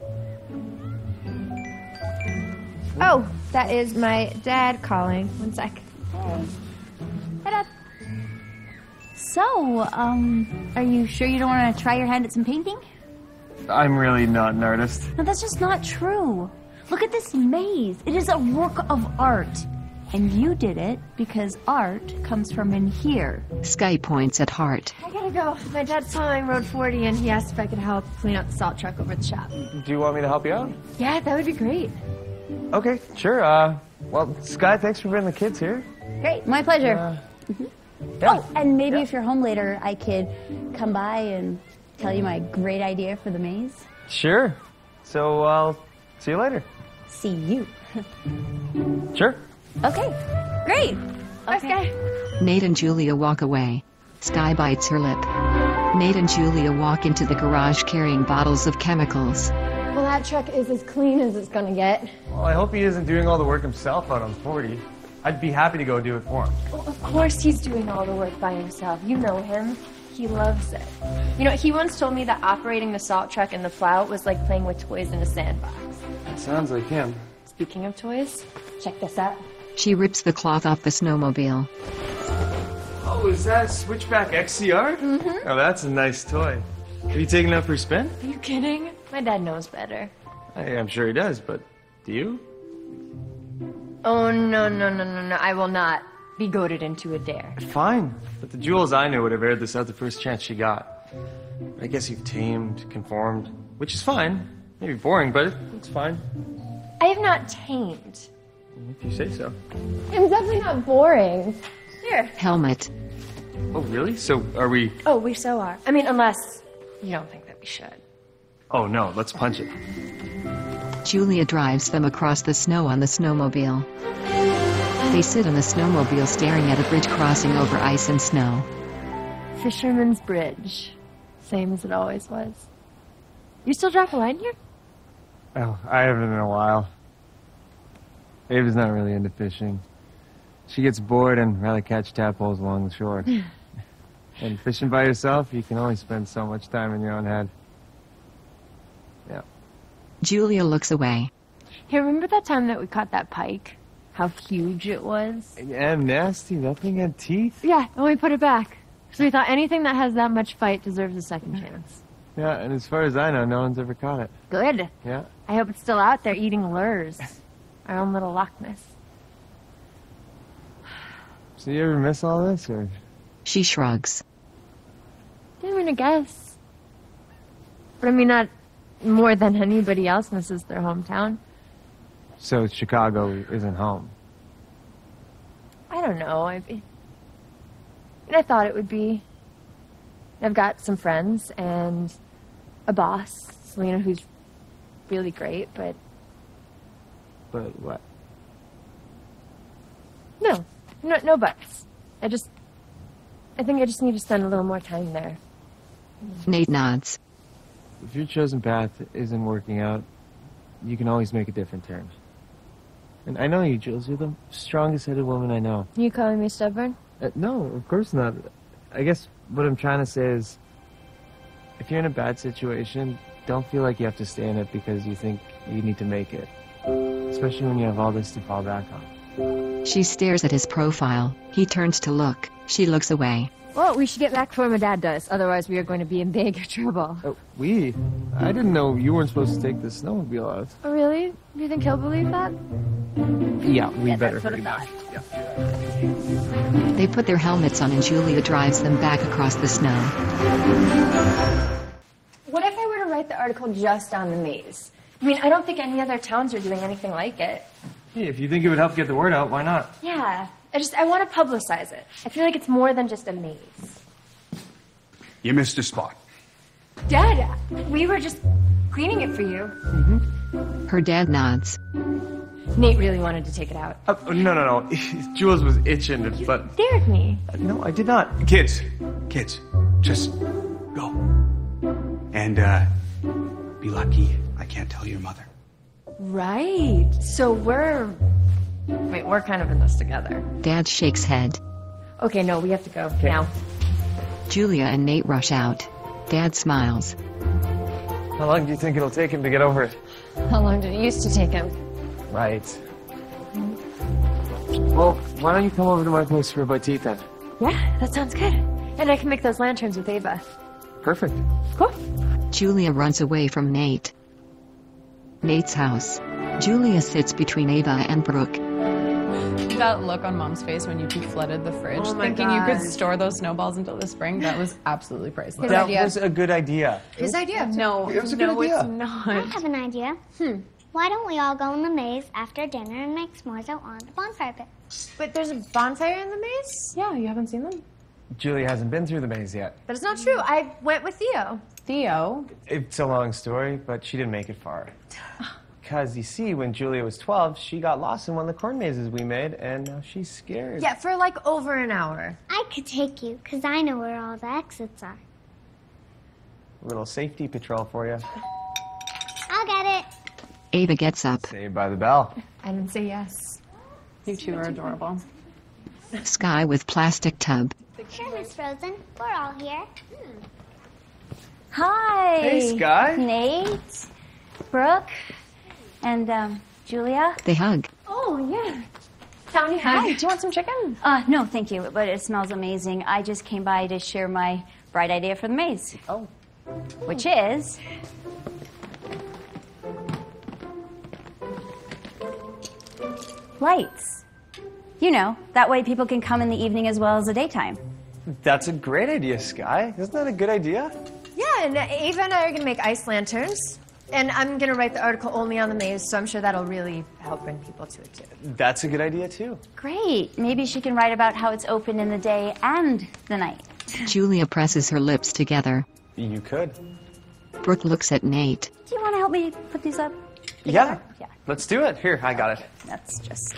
Oh, that is my dad calling. One sec. Hey, Dad. So, are you sure you don't want to try your hand at some painting? I'm really not an artist. No, that's just not true. Look at this maze. It is a work of art. And you did it because art comes from in here. Sky points at Hart. I gotta go. My dad's plowing Road 40, and he asked if I could help clean out the salt truck over at the shop. Do you want me to help you out? Yeah, that would be great. Okay, sure. Well, Sky, thanks for bringing the kids here. Great, my pleasure. Yeah. Oh, and maybe if you're home later, I could come by and tell you my great idea for the maze. Sure. So I'll see you later. See you. Sure. Okay, great. Okay. Nate and Julia walk away. Sky bites her lip. Nate and Julia walk into the garage carrying bottles of chemicals. Well, that truck is as clean as it's gonna get. Well, I hope he isn't doing all the work himself out on 40. I'd be happy to go do it for him. Well, of course he's doing all the work by himself. You know him. He loves it. You know, he once told me that operating the salt truck and the plow was like playing with toys in a sandbox. That sounds like him. Speaking of toys, check this out. She rips the cloth off the snowmobile. Oh, is that Switchback XCR? Mm-hmm. Oh, that's a nice toy. Have you taken it out for a spin? Are you kidding? My dad knows better. I'm sure he does, but do you? Oh, no. I will not be goaded into a dare. Fine. But the Jules I knew would have aired this out the first chance she got. I guess you've tamed, conformed, which is fine. Maybe boring, but it's fine. I have not tamed. If you say so. It's definitely not boring. Here. Helmet. Oh, really? So are we... Oh, we so are. I mean, unless you don't think that we should. Oh, no. Let's punch it. Julia drives them across the snow on the snowmobile. They sit on the snowmobile staring at a bridge crossing over ice and snow. Fisherman's Bridge. Same as it always was. You still drop a line here? Oh, I haven't in a while. Ava's not really into fishing. She gets bored and rather catch tadpoles along the shore. And fishing by yourself, you can only spend so much time in your own head. Yeah. Julia looks away. Hey, remember that time that we caught that pike? How huge it was? And nasty, that thing had teeth. Yeah, and we put it back. So we thought anything that has that much fight deserves a second chance. Yeah, and as far as I know, no one's ever caught it. Good. Yeah. I hope it's still out there eating lures. Our own little Loch Ness. So you ever miss all this, or? She shrugs. I mean, I guess. But I mean, not more than anybody else misses their hometown. So Chicago isn't home. I don't know. I thought it would be. I've got some friends and a boss, Selena, who's really great, but... But what? No buts. I think I just need to spend a little more time there. Nate nods. If your chosen path isn't working out, you can always make a different turn. And I know you, Jules. You're the strongest-headed woman I know. You calling me stubborn? No, of course not. I guess what I'm trying to say is, if you're in a bad situation, don't feel like you have to stay in it because you think you need to make it. Especially when you have all this to fall back on. She stares at his profile. He turns to look. She looks away. Well, we should get back before my dad does. Otherwise, we are going to be in big trouble. We? I didn't know you weren't supposed to take the snowmobile out. Oh, really? Do you think he'll believe that? Yeah, we better that's what I hurry back. thought. They put their helmets on and Julia drives them back across the snow. What if I were to write the article just on the maze? I mean, I don't think any other towns are doing anything like it. Hey, if you think it would help get the word out, why not? Yeah, I want to publicize it. I feel like it's more than just a maze. You missed a spot. Dad, we were just cleaning it for you. Her dad nods. Nate really wanted to take it out. No. Jules was itching, but... Dared me. No, I did not. Kids, just go. And, be lucky I can't tell your mother. Right. So we're kind of in this together. Dad shakes head. Okay, no, we have to go now. Julia and Nate rush out. Dad smiles. How long do you think it'll take him to get over it? How long did it used to take him? Right. Well, why don't you come over to my place for a bite to eat then? Yeah, that sounds good. And I can make those lanterns with Ava. Perfect. Cool. Julia runs away from Nate. Nate's house. Julia sits between Ava and Brooke. That look on Mom's face when you two flooded the fridge, thinking you could store those snowballs until the spring, that was absolutely priceless. That was a good idea. His idea. No, It was a good idea. it's not. I have an idea. Why don't we all go in the maze after dinner and make s'mores out on the bonfire pit? But there's a bonfire in the maze? Yeah, you haven't seen them? Julia hasn't been through the maze yet. But it's not true. I went with Theo. Theo? It's a long story, but she didn't make it far. Because, you see, when Julia was 12, she got lost in one of the corn mazes we made, and now she's scared. Yeah, for like over an hour. I could take you, because I know where all the exits are. A little safety patrol for you. I'll get it. Ava gets up. Saved by the bell. I didn't say yes. You two are adorable. Sky with plastic tub. Sure, Miss Frozen. We're all here. Hi. Hey, Sky. Nate, Brooke, and Julia. They hug. Oh, yeah. Tony, hi. Do you want some chicken? No, thank you, but it smells amazing. I just came by to share my bright idea for the maze. Oh. Which is... lights. You know, that way people can come in the evening as well as the daytime. That's a great idea, Sky. Isn't that a good idea? Yeah, and Ava and I are going to make ice lanterns. And I'm going to write the article only on the maze, so I'm sure that'll really help bring people to it, too. That's a good idea, too. Great. Maybe she can write about how it's open in the day and the night. Julia presses her lips together. You could. Brooke looks at Nate. Do you want to help me put these up? Yeah. Yeah. Let's do it. Here, I got it. That's just...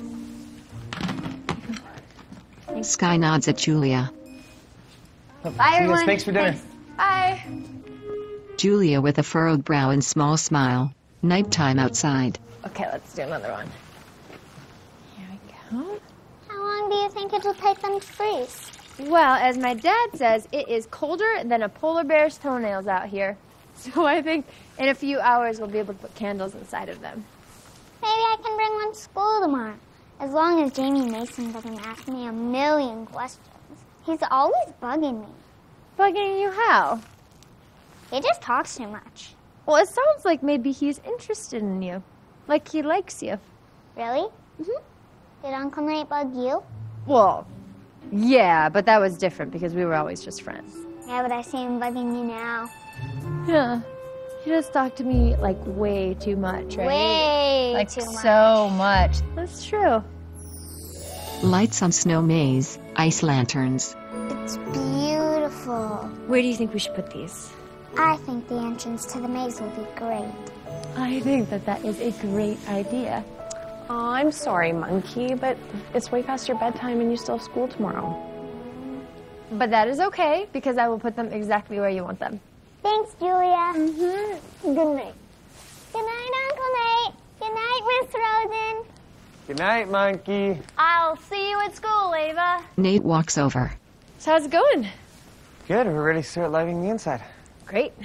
Sky nods at Julia. Bye, See you guys. everyone. Thanks for dinner. Bye. Julia with a furrowed brow and small smile. Nighttime outside. Okay, let's do another one. Here we go. How long do you think it'll take them to freeze? Well, as my dad says, it is colder than a polar bear's toenails out here. So I think in a few hours we'll be able to put candles inside of them. Maybe I can bring one to school tomorrow. As long as Jamie Mason doesn't ask me a million questions. He's always bugging me. Bugging you how? He just talks too much. Well, it sounds like maybe he's interested in you. Like he likes you. Really? Mm-hmm. Did Uncle Nate bug you? Well, yeah, but that was different because we were always just friends. Yeah, but I see him bugging you now. Yeah. He does talk to me, like, way too much, right? Way like, too much. so much. That's true. Lights on snow maze. Ice lanterns. It's beautiful. Where do you think we should put these? I think the entrance to the maze will be great. I think that is a great idea. Oh, I'm sorry, Monkey, but it's way past your bedtime and you still have school tomorrow. But that is okay, because I will put them exactly where you want them. Thanks, Julia. Mm-hmm. Good night. Good night, Uncle Nate. Good night, Miss Rosen. Good night, Monkey. I'll see you at school, Ava. Nate walks over. So how's it going? Good. We're ready to start lighting the inside. Great.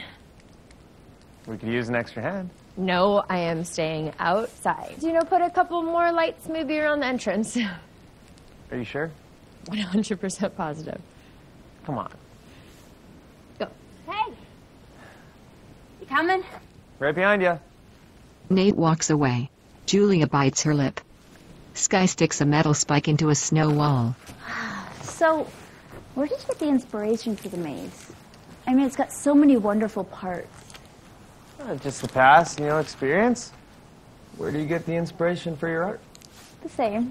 We could use an extra hand. No, I am staying outside. You know, put a couple more lights maybe around the entrance. Are you sure? 100% positive. Come on. Go. Hey. You coming? Right behind you. Nate walks away. Julia bites her lip. Sky sticks a metal spike into a snow wall. So, where did you get the inspiration for the maze? I mean, it's got so many wonderful parts. Just the past, experience. Where do you get the inspiration for your art? The same.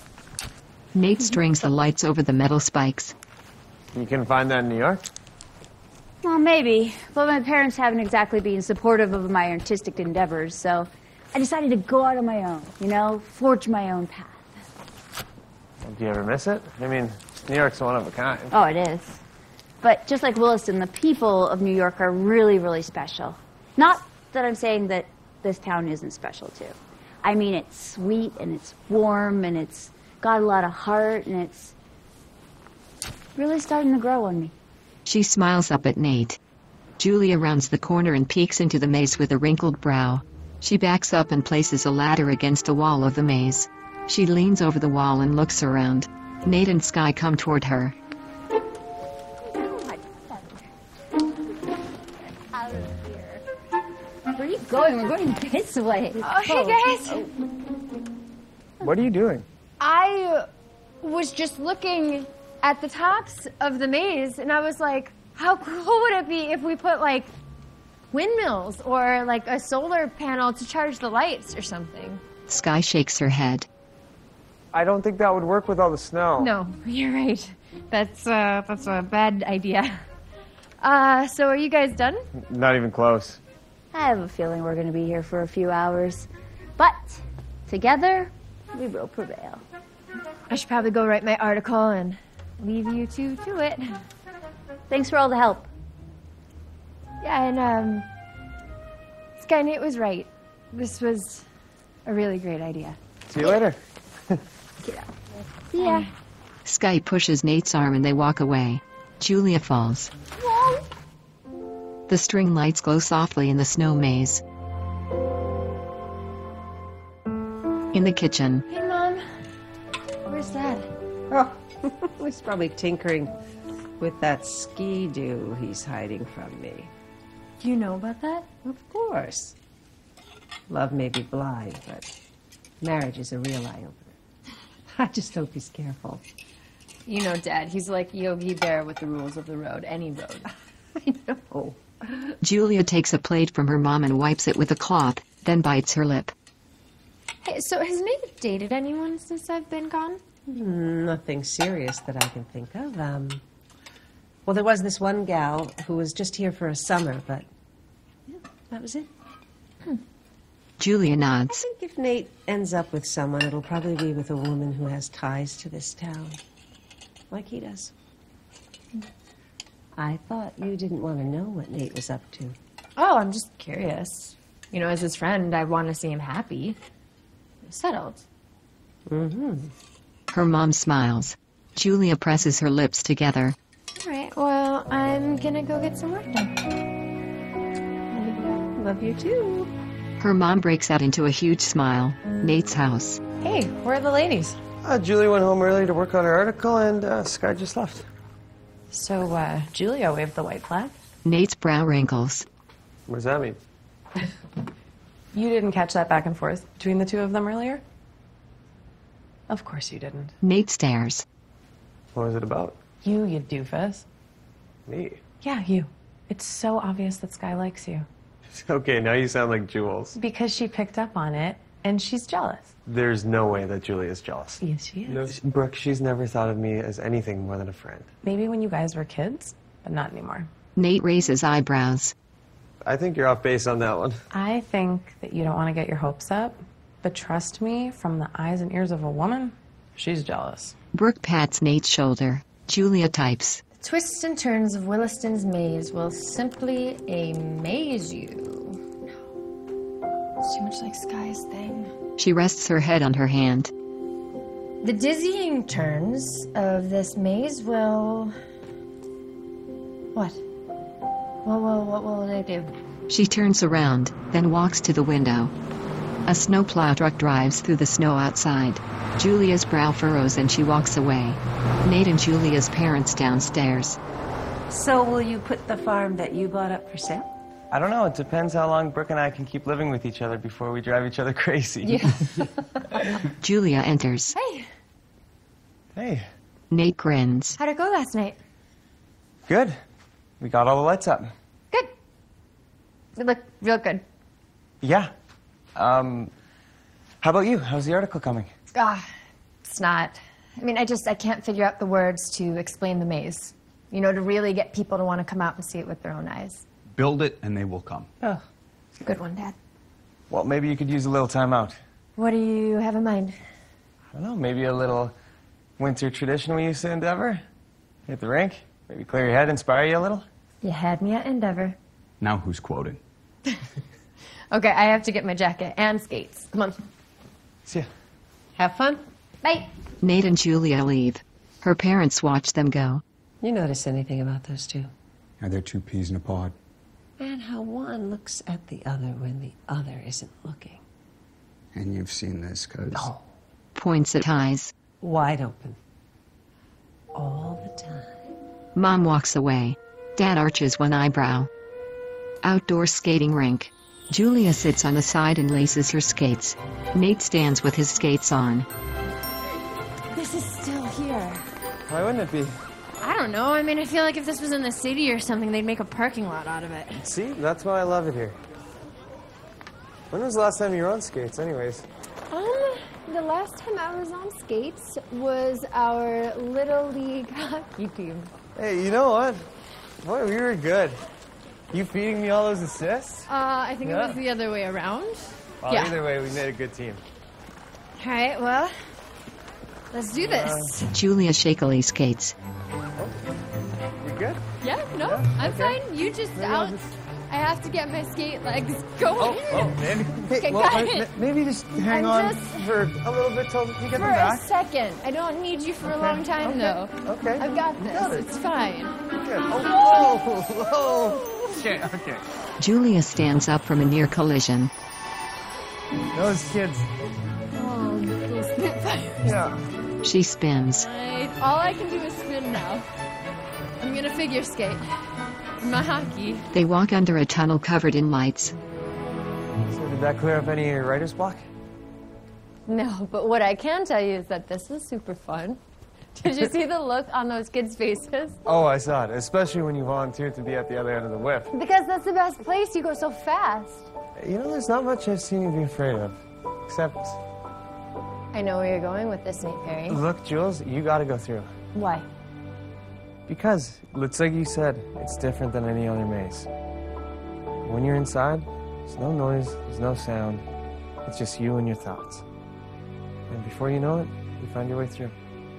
Nate strings the lights over the metal spikes. You can find that in New York? Well, maybe. But my parents haven't exactly been supportive of my artistic endeavors, so I decided to go out on my own, forge my own path. Do you ever miss it? I mean, New York's one of a kind. Oh, it is. But just like Williston, the people of New York are really, really special. Not that I'm saying that this town isn't special, too. I mean, it's sweet, and it's warm, and it's got a lot of heart, and it's really starting to grow on me. She smiles up at Nate. Julia rounds the corner and peeks into the maze with a wrinkled brow. She backs up and places a ladder against a wall of the maze. She leans over the wall and looks around. Nate and Sky come toward her. Where are you going? We're going this way. Oh, hey, guys. What are you doing? I was just looking at the tops of the maze, and I was like, how cool would it be if we put, like, windmills or like a solar panel to charge the lights or something. Sky shakes her head. I don't think that would work with all the snow. No, you're right. That's a bad idea. So are you guys done? Not even close. I have a feeling we're going to be here for a few hours. But together, we will prevail. I should probably go write my article and leave you two to it. Thanks for all the help. Yeah, and Skynet was right. This was a really great idea. See you later. See ya. Sky pushes Nate's arm and they walk away. Julia falls. The string lights glow softly in the snow maze. In the kitchen, Hey, Mom. Where's Dad? Oh, he's probably tinkering with that ski-doo he's hiding from me. Do you know about that? Of course. Love may be blind, but marriage is a real eye-opener. I just hope he's careful. You know, Dad, he's like Yogi Bear with the rules of the road, any road. I know. Julia takes a plate from her mom and wipes it with a cloth, then bites her lip. Hey, so has Nate dated anyone since I've been gone? Nothing serious that I can think of. Well, there was this one gal who was just here for a summer, but yeah, that was it. Julia I nods. think if Nate ends up with someone, it'll probably be with a woman who has ties to this town, like he does. I thought you didn't want to know what Nate was up to. Oh, I'm just curious. You know, as his friend, I want to see him happy. Settled. Mm-hmm. Her mom smiles. Julia presses her lips together. All right, well, I'm gonna go get some work done. Love you too. Her mom breaks out into a huge smile. Nate's house. Hey, where are the ladies? Julie went home early to work on her article, and Sky just left. So, Julia waved the white flag. Nate's brow wrinkles. What does that mean? You didn't catch that back and forth between the two of them earlier? Of course you didn't. Nate stares. What was it about? You doofus. Me? Yeah, you. It's so obvious that Sky likes you. Okay, now you sound like Jules. Because she picked up on it, and she's jealous. There's no way that Julie is jealous. Yes, she is. No, Brooke, she's never thought of me as anything more than a friend. Maybe when you guys were kids, but not anymore. Nate raises eyebrows. I think you're off base on that one. I think that you don't want to get your hopes up, but trust me, from the eyes and ears of a woman, she's jealous. Brooke pats Nate's shoulder. Julia types. The twists and turns of Williston's maze will simply amaze you. It's too much like Sky's thing. She rests her head on her hand. The dizzying turns of this maze will... What? What will they do? She turns around, then walks to the window. A snowplow truck drives through the snow outside. Julia's brow furrows and she walks away. Nate and Julia's parents downstairs. So will you put the farm that you bought up for sale? I don't know. It depends how long Brooke and I can keep living with each other before we drive each other crazy. Yeah. Julia enters. Hey, Hey, Nate grins. how'd it go last night? good. We got all the lights up. Good. You look real good. Yeah. How about you? How's the article coming? It's not. I mean, I can't figure out the words to explain the maze. You know, to really get people to want to come out and see it with their own eyes. Build it and they will come. Oh, good one, Dad. Well, maybe you could use a little time out. What do you have in mind? I don't know, maybe a little winter tradition we used to endeavor? Hit the rink, maybe clear your head, inspire you a little? You had me at Endeavor. Now who's quoting? Okay, I have to get my jacket and skates. Come on. See ya. Have fun. Bye. Nate and Julia leave. Her parents watch them go. You notice anything about those two? Are there two peas in a pod? And how one looks at the other when the other isn't looking. And you've seen this, cuz... Oh. Points at eyes. Wide open. All the time. Mom walks away. Dad arches one eyebrow. Outdoor skating rink. Julia sits on the side and laces her skates. Nate stands with his skates on. This is still here. Why wouldn't it be? I don't know. I mean, I feel like if this was in the city or something, they'd make a parking lot out of it. See? That's why I love it here. When was the last time you were on skates, anyways? The last time I was on skates was our Little League hockey team. Hey, you know what? Boy, we were good. You feeding me all those assists? I think it was the other way around. Well, yeah. Either way, we made a good team. All right, well, let's do this. Julia shakily skates. You good? Yeah, no, I'm fine. You just out. I have to get my skate legs going. Maybe. Okay, Well, got it. maybe just hang I'm on for a little bit till you get them For back. a second. I don't need you for a long time, though. Okay. I've got this. got it. It's fine. Good. Oh, whoa. Okay. Julia stands up from a near collision. Those kids. Oh, little Spitfires. Yeah. She spins. All I can do is spin now. I'm gonna figure skate. My hockey. They walk under a tunnel covered in lights. So did that clear up any of your writer's block? No, but what I can tell you is that this was super fun. Did you see the look on those kids' faces? Oh, I saw it. Especially when you volunteered to be at the other end of the whip. Because that's the best place. You go so fast. You know, there's not much I've seen you be afraid of. Except, I know where you're going with this, Nate Perry. look, Jules, you gotta go through. Why? Because, it's like you said, it's different than any other maze. When you're inside, there's no noise, there's no sound. It's just you and your thoughts. And before you know it, you find your way through.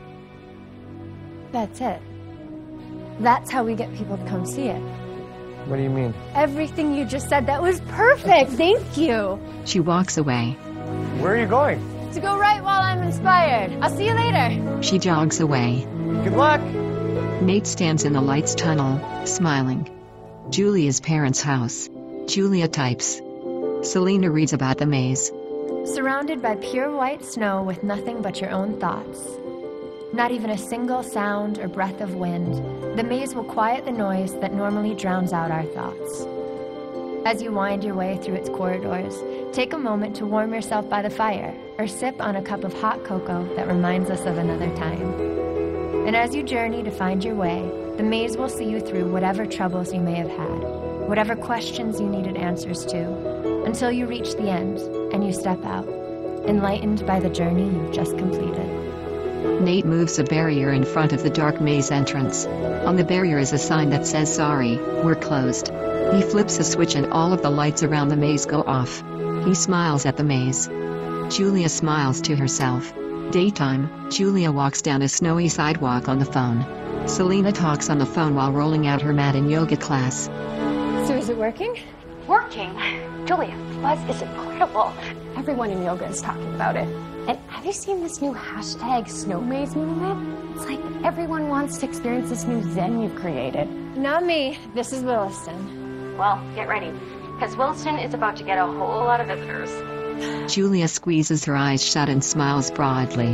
That's it. That's how we get people to come see it. What do you mean? Everything you just said, that was perfect. Thank you. She walks away. Where are you going? To go right while I'm inspired. I'll see you later. She jogs away. Good luck. Nate stands in the lights tunnel, smiling. Julia's parents' house. Julia types. Selena reads about the maze. Surrounded by pure white snow with nothing but your own thoughts. Not even a single sound or breath of wind, the maze will quiet the noise that normally drowns out our thoughts. As you wind your way through its corridors, take a moment to warm yourself by the fire or sip on a cup of hot cocoa that reminds us of another time. And as you journey to find your way, the maze will see you through whatever troubles you may have had, whatever questions you needed answers to, until you reach the end and you step out, enlightened by the journey you've just completed. Nate moves a barrier in front of the dark maze entrance. On the barrier is a sign that says sorry, we're closed. He flips a switch and all of the lights around the maze go off. He smiles at the maze. Julia smiles to herself. Daytime, Julia walks down a snowy sidewalk on the phone. Selena talks on the phone while rolling out her mat in yoga class. So is it working? Working? Julia, buzz is incredible. Everyone in yoga is talking about it. And have you seen this new hashtag Snow Maze movement? It's like everyone wants to experience this new zen you've created. Not me. This is Williston. Well, get ready, because Williston is about to get a whole lot of visitors. Julia squeezes her eyes shut and smiles broadly.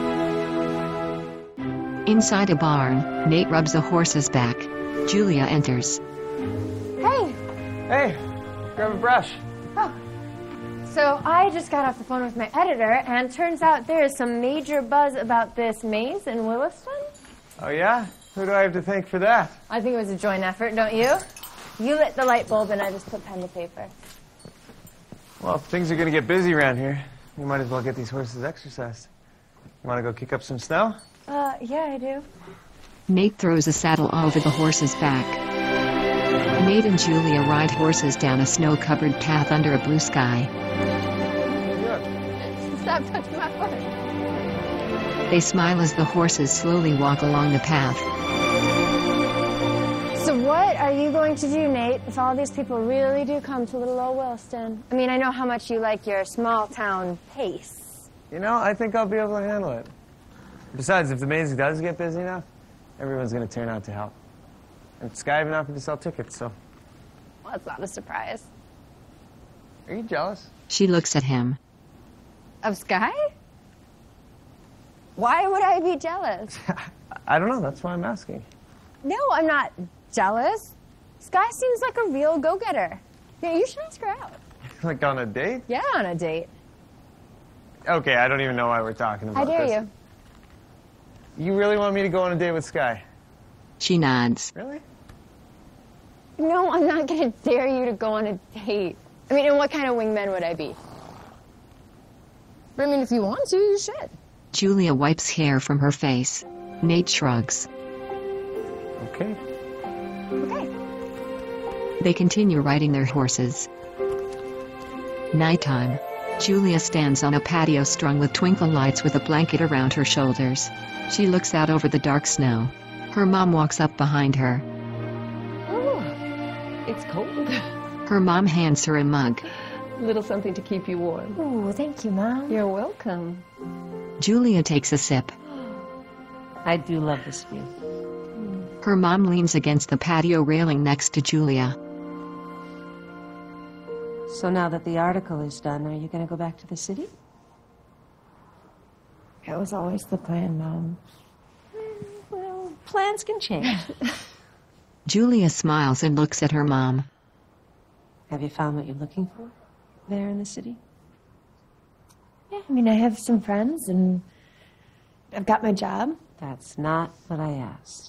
Inside a barn, Nate rubs a horse's back. Julia enters. Hey. Hey, grab a brush. Oh. So I just got off the phone with my editor, and turns out there is some major buzz about this maze in Williston. Oh, yeah? Who do I have to thank for that? I think it was a joint effort, don't you? You lit the light bulb, and I just put pen to paper. Well, if things are going to get busy around here, we might as well get these horses exercised. You want to go kick up some snow? Yeah, I do. Nate throws a saddle over the horse's back. Nate and Julia ride horses down a snow-covered path under a blue sky. Stop touching my foot. They smile as the horses slowly walk along the path. So what are you going to do, Nate, if all these people really do come to little old Williston? I mean, I know how much you like your small-town pace. You know, I think I'll be able to handle it. Besides, if the maze does get busy enough, everyone's going to turn out to help. And Sky even offered to sell tickets, so... Well, that's not a surprise. Are you jealous? She looks at him. Of Sky? Why would I be jealous? I don't know, that's why I'm asking. No, I'm not jealous. Sky seems like a real go-getter. Yeah, you should ask her out. Like on a date? Yeah, on a date. Okay, I don't even know why we're talking about I dare this. you. You really want me to go on a date with Sky? She nods. Really? No, I'm not gonna dare you to go on a date. I mean, and what kind of wingman would I be? I mean, if you want to, you should. Julia wipes hair from her face. Nate shrugs. Okay. Okay. They continue riding their horses. Nighttime. Julia stands on a patio strung with twinkle lights with a blanket around her shoulders. She looks out over the dark snow. Her mom walks up behind her. Oh, it's cold. Her mom hands her a mug. A little something to keep you warm. Oh, thank you, Mom. You're welcome. Julia takes a sip. I do love this view. Her mom leans against the patio railing next to Julia. So now that the article is done, are you going to go back to the city? That was always the plan, Mom. Well, plans can change. Julia smiles and looks at her mom. Have you found what you're looking for there in the city? Yeah, I mean, I have some friends and I've got my job. That's not what I asked.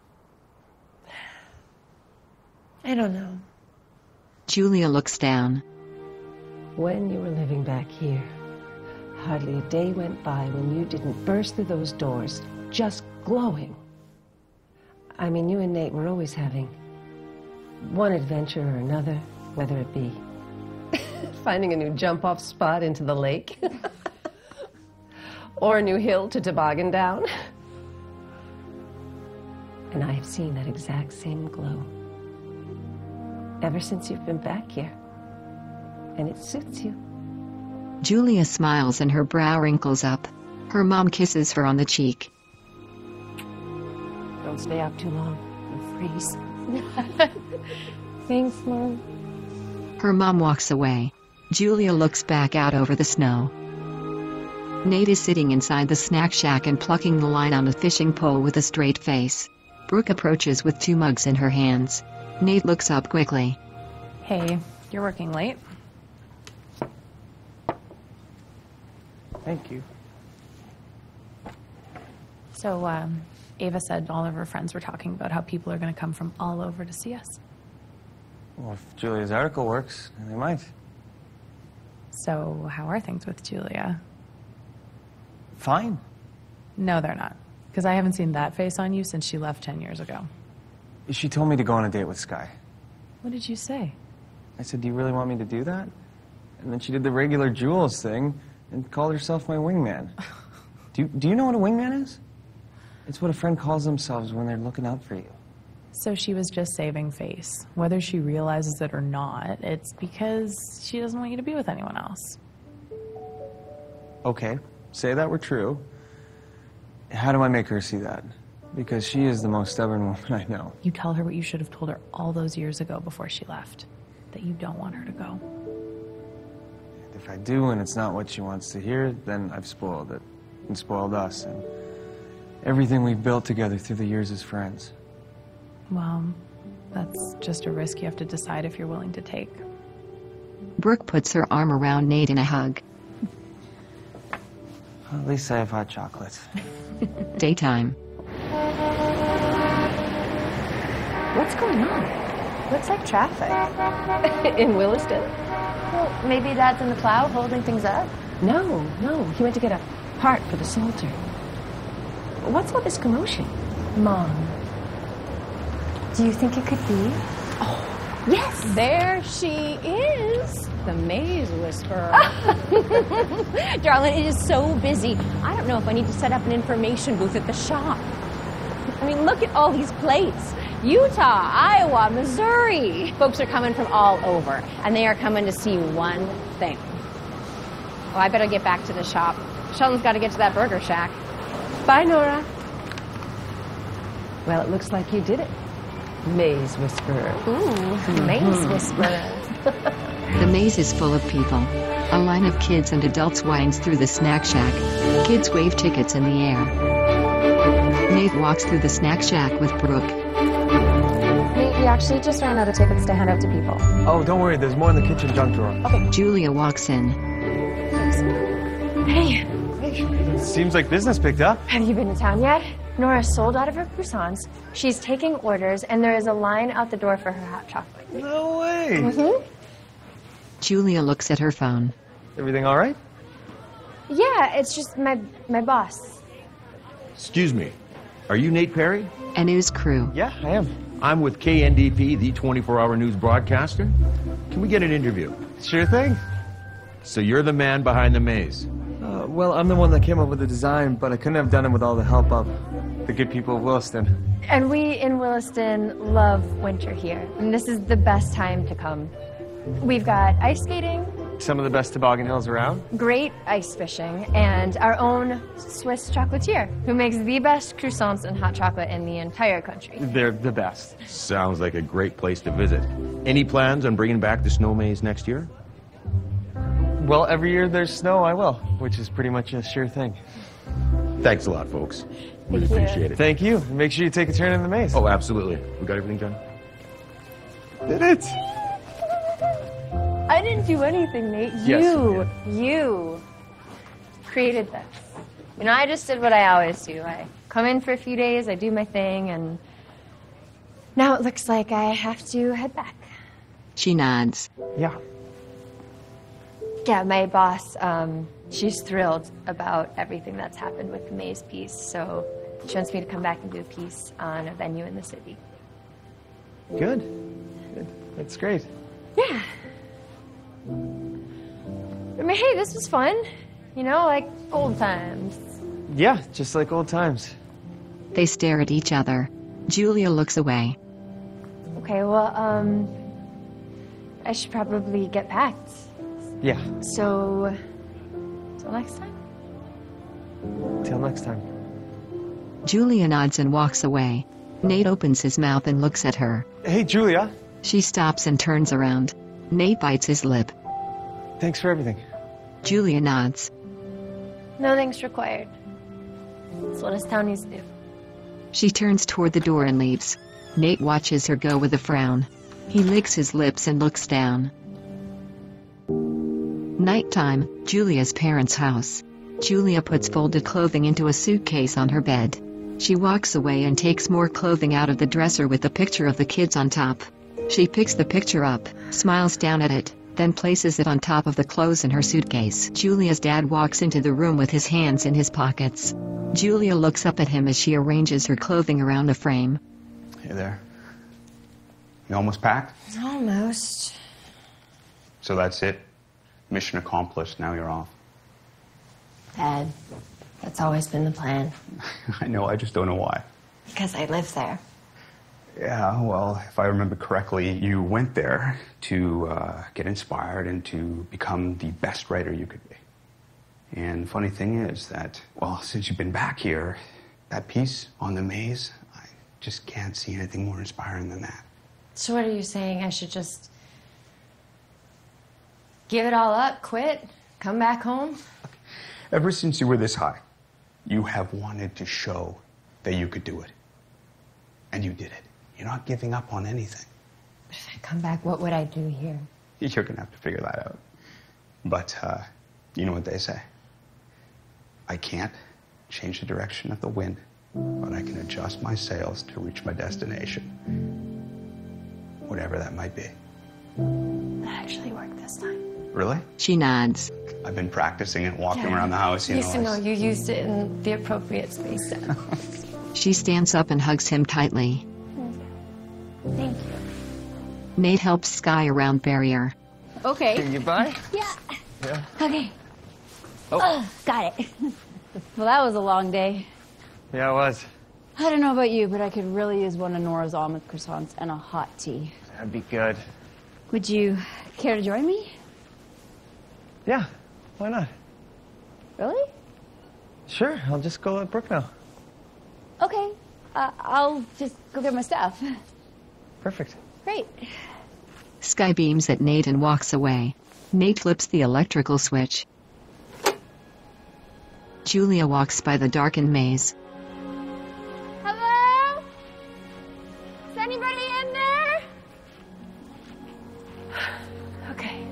I don't know. Julia looks down. When you were living back here, hardly a day went by when you didn't burst through those doors, just glowing. I mean, you and Nate were always having one adventure or another, whether it be finding a new jump-off spot into the lake or a new hill to toboggan down. And I have seen that exact same glow ever since you've been back here. And it suits you. Julia smiles and her brow wrinkles up. Her mom kisses her on the cheek. Don't stay out too long. You'll freeze. Thanks, Mom. Her mom walks away. Julia looks back out over the snow. Nate is sitting inside the snack shack and plucking the line on a fishing pole with a straight face. Brooke approaches with 2 mugs in her hands. Nate looks up quickly. Hey, you're working late. Thank you. So, Ava said all of her friends were talking about how people are going to come from all over to see us. Well, if Julia's article works, they might. So, how are things with Julia? Fine. No, they're not. Because I haven't seen that face on you since she left 10 years ago. She told me to go on a date with Sky. What did you say? I said, do you really want me to do that? And then she did the regular Jules thing and called herself my wingman. Do you know what a wingman is? It's what a friend calls themselves when they're looking out for you. So she was just saving face. Whether she realizes it or not, it's because she doesn't want you to be with anyone else. Okay, say that were true. How do I make her see that? Because she is the most stubborn woman I know. You tell her what you should have told her all those years ago before she left. That you don't want her to go. If I do and it's not what she wants to hear, then I've spoiled it. And spoiled us and everything we've built together through the years as friends. Well, that's just a risk you have to decide if you're willing to take. Brooke puts her arm around Nate in a hug. Well, at least I have hot chocolate. Daytime. What's going on? Looks like traffic. In Williston? Well, maybe Dad's in the plow holding things up. No. He went to get a part for the Salter. What's all this commotion? Mom, do you think it could be? Oh, yes! There she is, the maze whisperer. Darling, it is so busy. I don't know if I need to set up an information booth at the shop. I mean, look at all these plates. Utah, Iowa, Missouri. Folks are coming from all over, and they are coming to see one thing. Well, I better get back to the shop. Sheldon's got to get to that burger shack. Bye, Nora. Well, it looks like you did it. Maze whisperer. Ooh, maze whisperer. The maze is full of people. A line of kids and adults winds through the snack shack. Kids wave tickets in the air. Nate walks through the snack shack with Brooke. Nate, we actually just ran out of tickets to hand out to people. Oh, don't worry, there's more in the kitchen junk drawer. Okay. Julia walks in. Hey. Seems like business picked up. Have you been to town yet? Nora sold out of her croissants. She's taking orders, and there is a line out the door for her hot chocolate. No way. Mm-hmm. Julia looks at her phone. Everything all right? Yeah, it's just my boss. Excuse me. Are you Nate Perry? A news crew. Yeah, I am. I'm with KNDP, the 24-hour news broadcaster. Can we get an interview? Sure thing. So you're the man behind the maze. Well, I'm the one that came up with the design, but I couldn't have done it with all the help of the good people of Williston. And we in Williston love winter here. And this is the best time to come. We've got ice skating, Some of the best toboggan hills around. great ice fishing, and our own Swiss chocolatier, who makes the best croissants and hot chocolate in the entire country. They're the best. Sounds like a great place to visit. Any plans on bringing back the snow maze next year? Well, every year there's snow, I will, which is pretty much a sure thing. Thanks a lot, folks. Really Thank you. appreciate it. Thank you. Make sure you take a turn in the maze. Oh, absolutely. We got everything done? Did it? I didn't do anything, Nate. Yes, You created this. You know, I just did what I always do. I come in for a few days, I do my thing, and now it looks like I have to head back. She nods. Yeah. Yeah, my boss, she's thrilled about everything that's happened with the maze piece, so she wants me to come back and do a piece on a venue in the city. Good. Good. That's great. Yeah. I mean, hey, this was fun. You know, like old times. Yeah, just like old times. They stare at each other. Julia looks away. Okay, well, I should probably get packed. Yeah. So, till next time? Till next time. Julia nods and walks away. Nate opens his mouth and looks at her. Hey, Julia. She stops and turns around. Nate bites his lip. Thanks for everything. Julia nods. No thanks required. That's what this town needs to do. She turns toward the door and leaves. Nate watches her go with a frown. He licks his lips and looks down. Nighttime, Julia's parents' house. Julia puts folded clothing into a suitcase on her bed. She walks away and takes more clothing out of the dresser with the picture of the kids on top. She picks the picture up, smiles down at it, then places it on top of the clothes in her suitcase. Julia's dad walks into the room with his hands in his pockets. Julia looks up at him as she arranges her clothing around the frame. Hey there. You almost packed? Almost. So that's it. Mission accomplished. Now you're off. Dad, that's always been the plan. I know, I just don't know why. Because I live there. Yeah, well, if I remember correctly, you went there to get inspired and to become the best writer you could be. And funny thing is that, well, since you've been back here, that piece on the maze, I just can't see anything more inspiring than that. So what are you saying? I should just give it all up, quit, come back home? Ever since you were this high, you have wanted to show that you could do it. And you did it. You're not giving up on anything. If I come back, what would I do here? You're gonna have to figure that out. But, you know what they say. I can't change the direction of the wind, but I can adjust my sails to reach my destination. Whatever that might be. That actually worked this time. Really? She nods. I've been practicing it, walking around the house, you know. Yes, I know, you used it in the appropriate space. She stands up and hugs him tightly. Thank you. Nate helps Sky around barrier. Okay. Can you buy? Yeah. Yeah. Okay. Oh. Got it. Well, that was a long day. Yeah, it was. I don't know about you, but I could really use one of Nora's almond croissants and a hot tea. That'd be good. Would you care to join me? Yeah, why not? Really? Sure, I'll just go let Brooke know. Okay. I'll just go get my stuff. Perfect. Great. Sky beams at Nate and walks away. Nate flips the electrical switch. Julia walks by the darkened maze. Hello? Is anybody in there? Okay.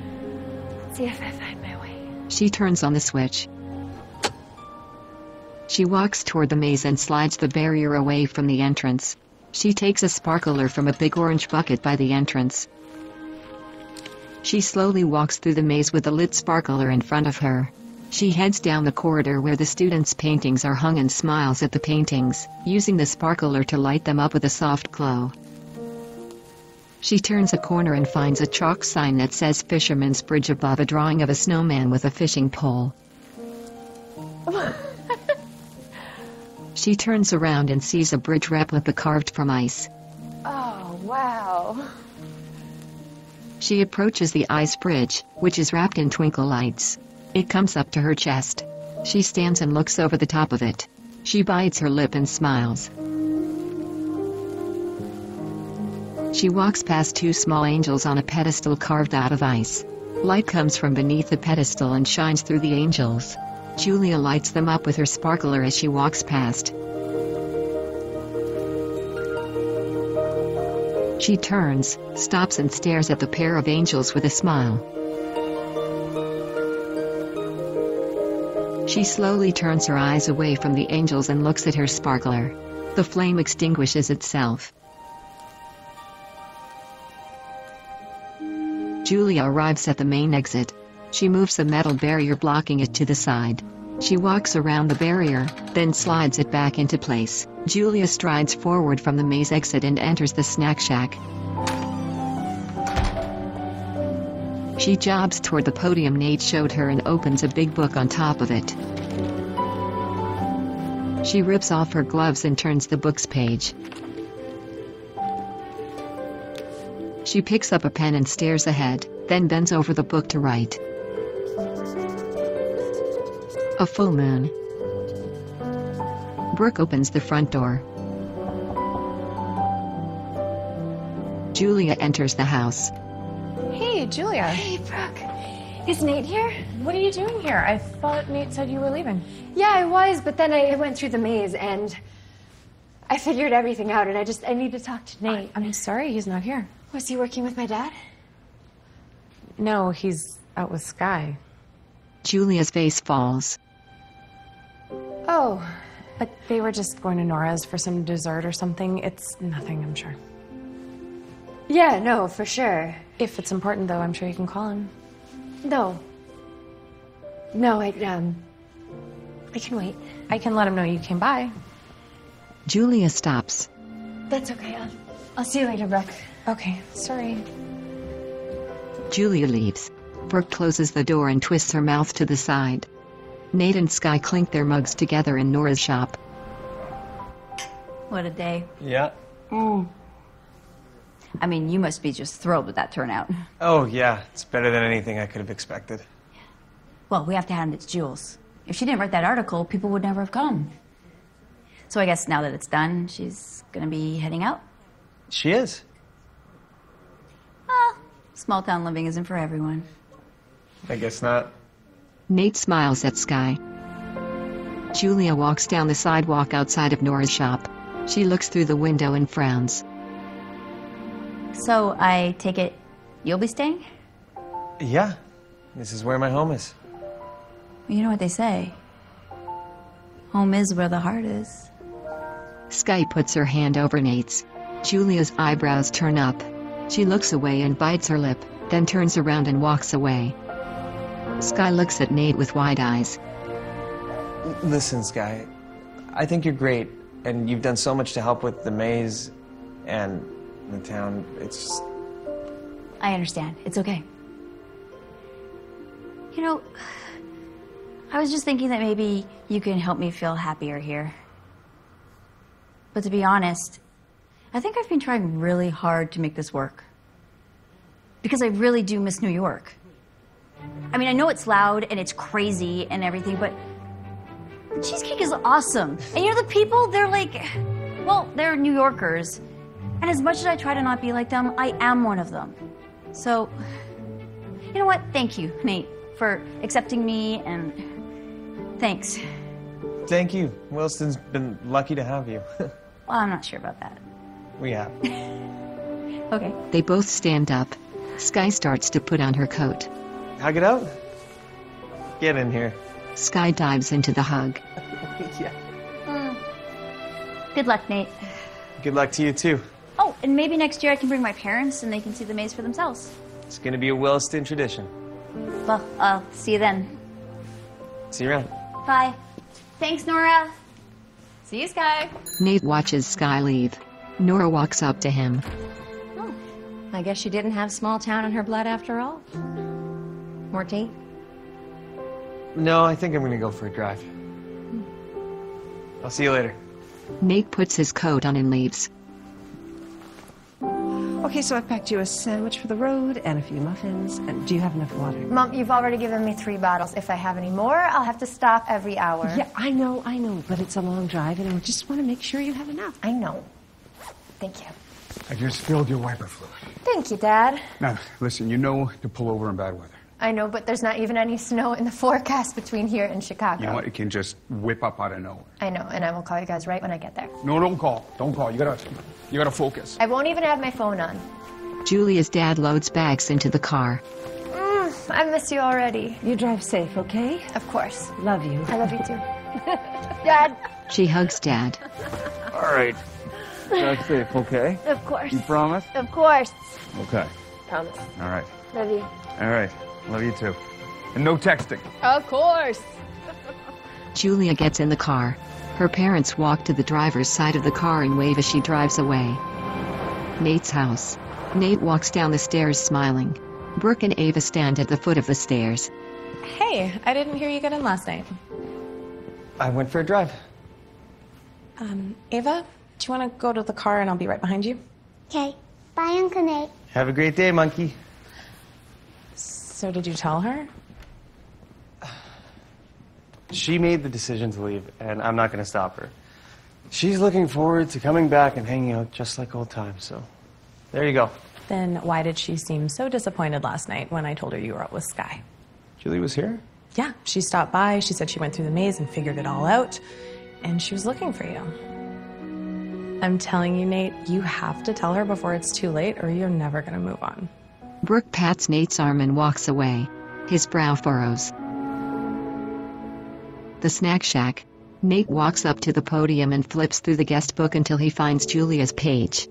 Let's see if I find my way. She turns on the switch. She walks toward the maze and slides the barrier away from the entrance. She takes a sparkler from a big orange bucket by the entrance. She slowly walks through the maze with a lit sparkler in front of her. She heads down the corridor where the students' paintings are hung and smiles at the paintings, using the sparkler to light them up with a soft glow. She turns a corner and finds a chalk sign that says Fisherman's Bridge above a drawing of a snowman with a fishing pole. She turns around and sees a bridge replica carved from ice. Oh, wow. She approaches the ice bridge, which is wrapped in twinkle lights. It comes up to her chest. She stands and looks over the top of it. She bites her lip and smiles. She walks past two small angels on a pedestal carved out of ice. Light comes from beneath the pedestal and shines through the angels. Julia lights them up with her sparkler as she walks past. She turns, stops and stares at the pair of angels with a smile. She slowly turns her eyes away from the angels and looks at her sparkler. The flame extinguishes itself. Julia arrives at the main exit. She moves the metal barrier blocking it to the side. She walks around the barrier, then slides it back into place. Julia strides forward from the maze exit and enters the snack shack. She jobs toward the podium Nate showed her and opens a big book on top of it. She rips off her gloves and turns the book's page. She picks up a pen and stares ahead, then bends over the book to write. A full moon. Brooke opens the front door. Julia enters the house. Hey, Julia. Hey, Brooke. Is Nate here? What are you doing here? I thought Nate said you were leaving. Yeah, I was, but then I went through the maze and I figured everything out and I need to talk to Nate. I'm sorry he's not here. Was he working with my dad? No, he's out with Sky. Julia's face falls. Oh. But they were just going to Nora's for some dessert or something. It's nothing, I'm sure. Yeah, no, for sure. If it's important, though, I'm sure you can call him. No. No, I can wait. I can let him know you came by. Julia stops. That's okay. I'll see you later, Brooke. Okay, sorry. Julia leaves. Brooke closes the door and twists her mouth to the side. Nate and Sky clink their mugs together in Nora's shop. What a day. Yeah. I mean, you must be just thrilled with that turnout. Oh, yeah. It's better than anything I could have expected. Well, we have to hand it to Jules. If she didn't write that article, people would never have come. So I guess now that it's done, she's gonna be heading out? She is. Well, small town living isn't for everyone. I guess not. Nate smiles at Sky. Julia walks down the sidewalk outside of Nora's shop. She looks through the window and frowns. So I take it you'll be staying? Yeah. This is where my home is. You know what they say. Home is where the heart is. Sky puts her hand over Nate's. Julia's eyebrows turn up. She looks away and bites her lip, then turns around and walks away. Sky looks at Nate with wide eyes. Listen, Sky. I think you're great, and you've done so much to help with the maze and the town. It's just... I understand. It's okay. You know, I was just thinking that maybe you can help me feel happier here. But to be honest, I think I've been trying really hard to make this work. Because I really do miss New York. I mean, I know it's loud and it's crazy and everything, but the cheesecake is awesome. And you know, the people, they're like, well, they're New Yorkers. And as much as I try to not be like them, I am one of them. So, you know what? Thank you, Nate, for accepting me, and thanks. Thank you. Wilston's been lucky to have you. Well, I'm not sure about that. We have. Okay. They both stand up. Sky starts to put on her coat. Hug it out. Get in here. Sky dives into the hug. Yeah. Good luck, Nate. Good luck to you, too. Oh, and maybe next year I can bring my parents and they can see the maze for themselves. It's gonna be a Williston tradition. Well, I'll see you then. See you around. Bye. Thanks, Nora. See you, Sky. Nate watches Sky leave. Nora walks up to him. I guess she didn't have small town in her blood after all. More tea? No, I think I'm gonna go for a drive. I'll see you later. Nate puts his coat on and leaves. Okay, so I've packed you a sandwich for the road and a few muffins. And do you have enough water? Mom, you've already given me 3 bottles. If I have any more, I'll have to stop every hour. Yeah, I know, but it's a long drive, and I just want to make sure you have enough. I know. Thank you. I just filled your wiper fluid. Thank you, Dad. Now, listen, you know to pull over in bad weather. I know, but there's not even any snow in the forecast between here and Chicago. You know what? It can just whip up out of nowhere. I know, and I will call you guys right when I get there. No, don't call. Don't call. You gotta focus. I won't even have my phone on. Julia's dad loads bags into the car. I miss you already. You drive safe, okay? Of course. Love you. I love you too. Dad. She hugs Dad. All right. Drive safe, okay? Of course. You promise? Of course. Okay. Promise. All right. Love you. All right. Love you too. And no texting. Of course. Julia gets in the car. Her parents walk to the driver's side of the car and wave as she drives away. Nate's house. Nate walks down the stairs smiling. Brooke and Ava stand at the foot of the stairs. Hey, I didn't hear you get in last night. I went for a drive. Ava, do you want to go to the car and I'll be right behind you? Okay. Bye, Uncle Nate. Have a great day, monkey. So did you tell her? She made the decision to leave, and I'm not gonna stop her. She's looking forward to coming back and hanging out just like old times, so there you go. Then why did she seem so disappointed last night when I told her you were out with Sky? Julie was here? Yeah, she stopped by, she said she went through the maze and figured it all out, and she was looking for you. I'm telling you, Nate, you have to tell her before it's too late or you're never gonna move on. Brooke pats Nate's arm and walks away. His brow furrows. The snack shack. Nate walks up to the podium and flips through the guest book until he finds Julia's page.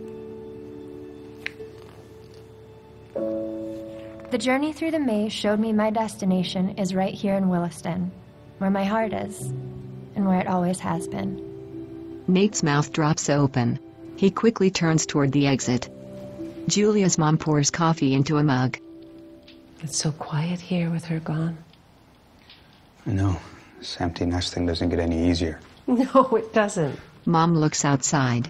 The journey through the maze showed me my destination is right here in Williston, where my heart is, and where it always has been. Nate's mouth drops open. He quickly turns toward the exit. Julia's mom pours coffee into a mug. It's so quiet here with her gone. I know. This empty nest thing doesn't get any easier. No, it doesn't. Mom looks outside.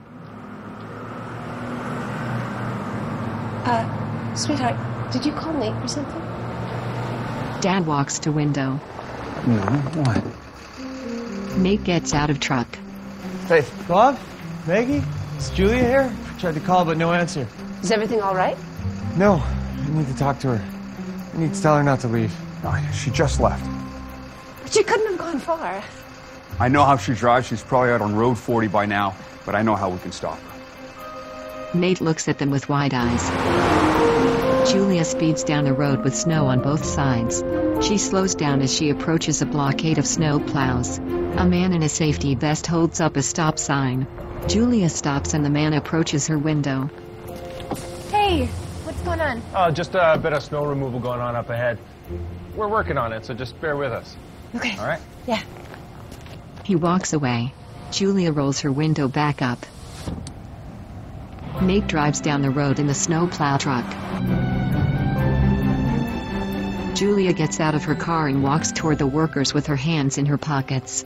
Sweetheart, did you call Nate or something? Dad walks to window. No, what? Nate gets out of truck. Hey, Bob? Maggie? Is Julia here? Tried to call, but no answer. Is everything all right? No, I need to talk to her. I need to tell her not to leave. No, she just left. But you couldn't have gone far. I know how she drives. She's probably out on Road 40 by now, but I know how we can stop her. Nate looks at them with wide eyes. Julia speeds down the road with snow on both sides. She slows down as she approaches a blockade of snow plows. A man in a safety vest holds up a stop sign. Julia stops and the man approaches her window. Hey, what's going on? Just a bit of snow removal going on up ahead. We're working on it, so just bear with us. Okay. All right? Yeah. He walks away. Julia rolls her window back up. Nate drives down the road in the snowplow truck. Julia gets out of her car and walks toward the workers with her hands in her pockets.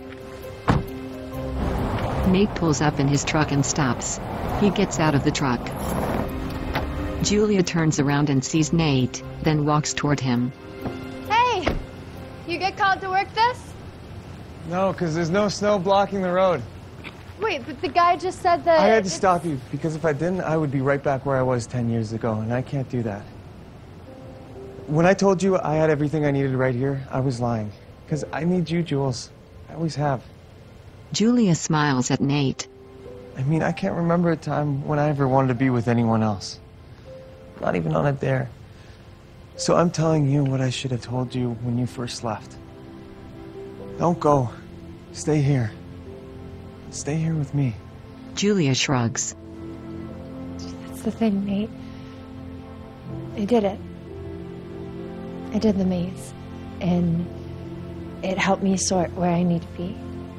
Nate pulls up in his truck and stops. He gets out of the truck. Julia turns around and sees Nate, then walks toward him. Hey, you get called to work this? No, because there's no snow blocking the road. Wait, but the guy just said that... I had to stop you, because if I didn't, I would be right back where I was 10 years ago, and I can't do that. When I told you I had everything I needed right here, I was lying. Because I need you, Jules. I always have. Julia smiles at Nate. I mean, I can't remember a time when I ever wanted to be with anyone else. Not even on a dare. So I'm telling you what I should have told you when you first left. Don't go. Stay here. Stay here with me. Julia shrugs. That's the thing, Nate. I did it. I did the maze. And it helped me sort where I need to be.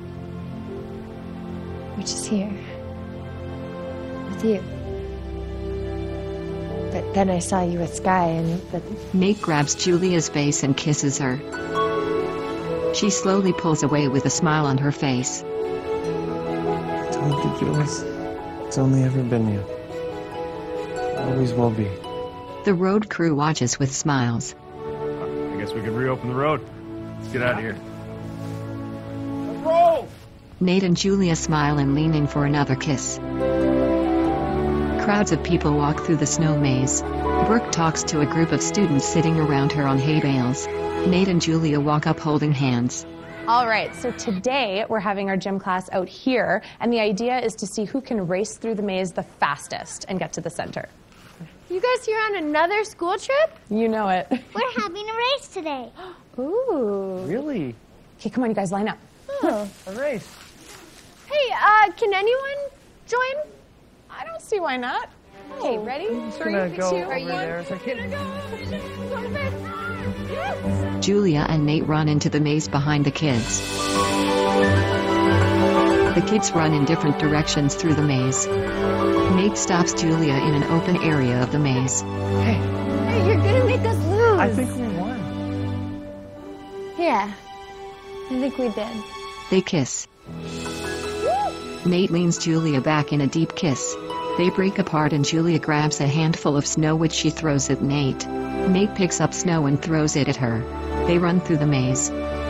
Which is here. With you. But then I saw you with Sky and Nate grabs Julia's face and kisses her. She slowly pulls away with a smile on her face. I told you, Jules. It's only ever been you. Always will be. The road crew watches with smiles. I guess we could reopen the road. Let's get out of here. Roll! Nate and Julia smile and lean in for another kiss. Crowds of people walk through the snow maze. Brooke talks to a group of students sitting around her on hay bales. Nate and Julia walk up holding hands. All right, so today we're having our gym class out here, and the idea is to see who can race through the maze the fastest and get to the center. You guys here on another school trip? You know it. We're having a race today. Ooh. Really? Okay, come on, you guys, line up. Oh. A race. Hey, can anyone join? I don't see why not. Okay, ready? I'm just 3, gonna go 2, over 1. there as I can. Julia and Nate run into the maze behind the kids. The kids run in different directions through the maze. Nate stops Julia in an open area of the maze. Hey, you're gonna make us lose. I think we won. Yeah, I think we did. They kiss. Nate leans Julia back in a deep kiss. They break apart and Julia grabs a handful of snow which she throws at Nate. Nate picks up snow and throws it at her. They run through the maze.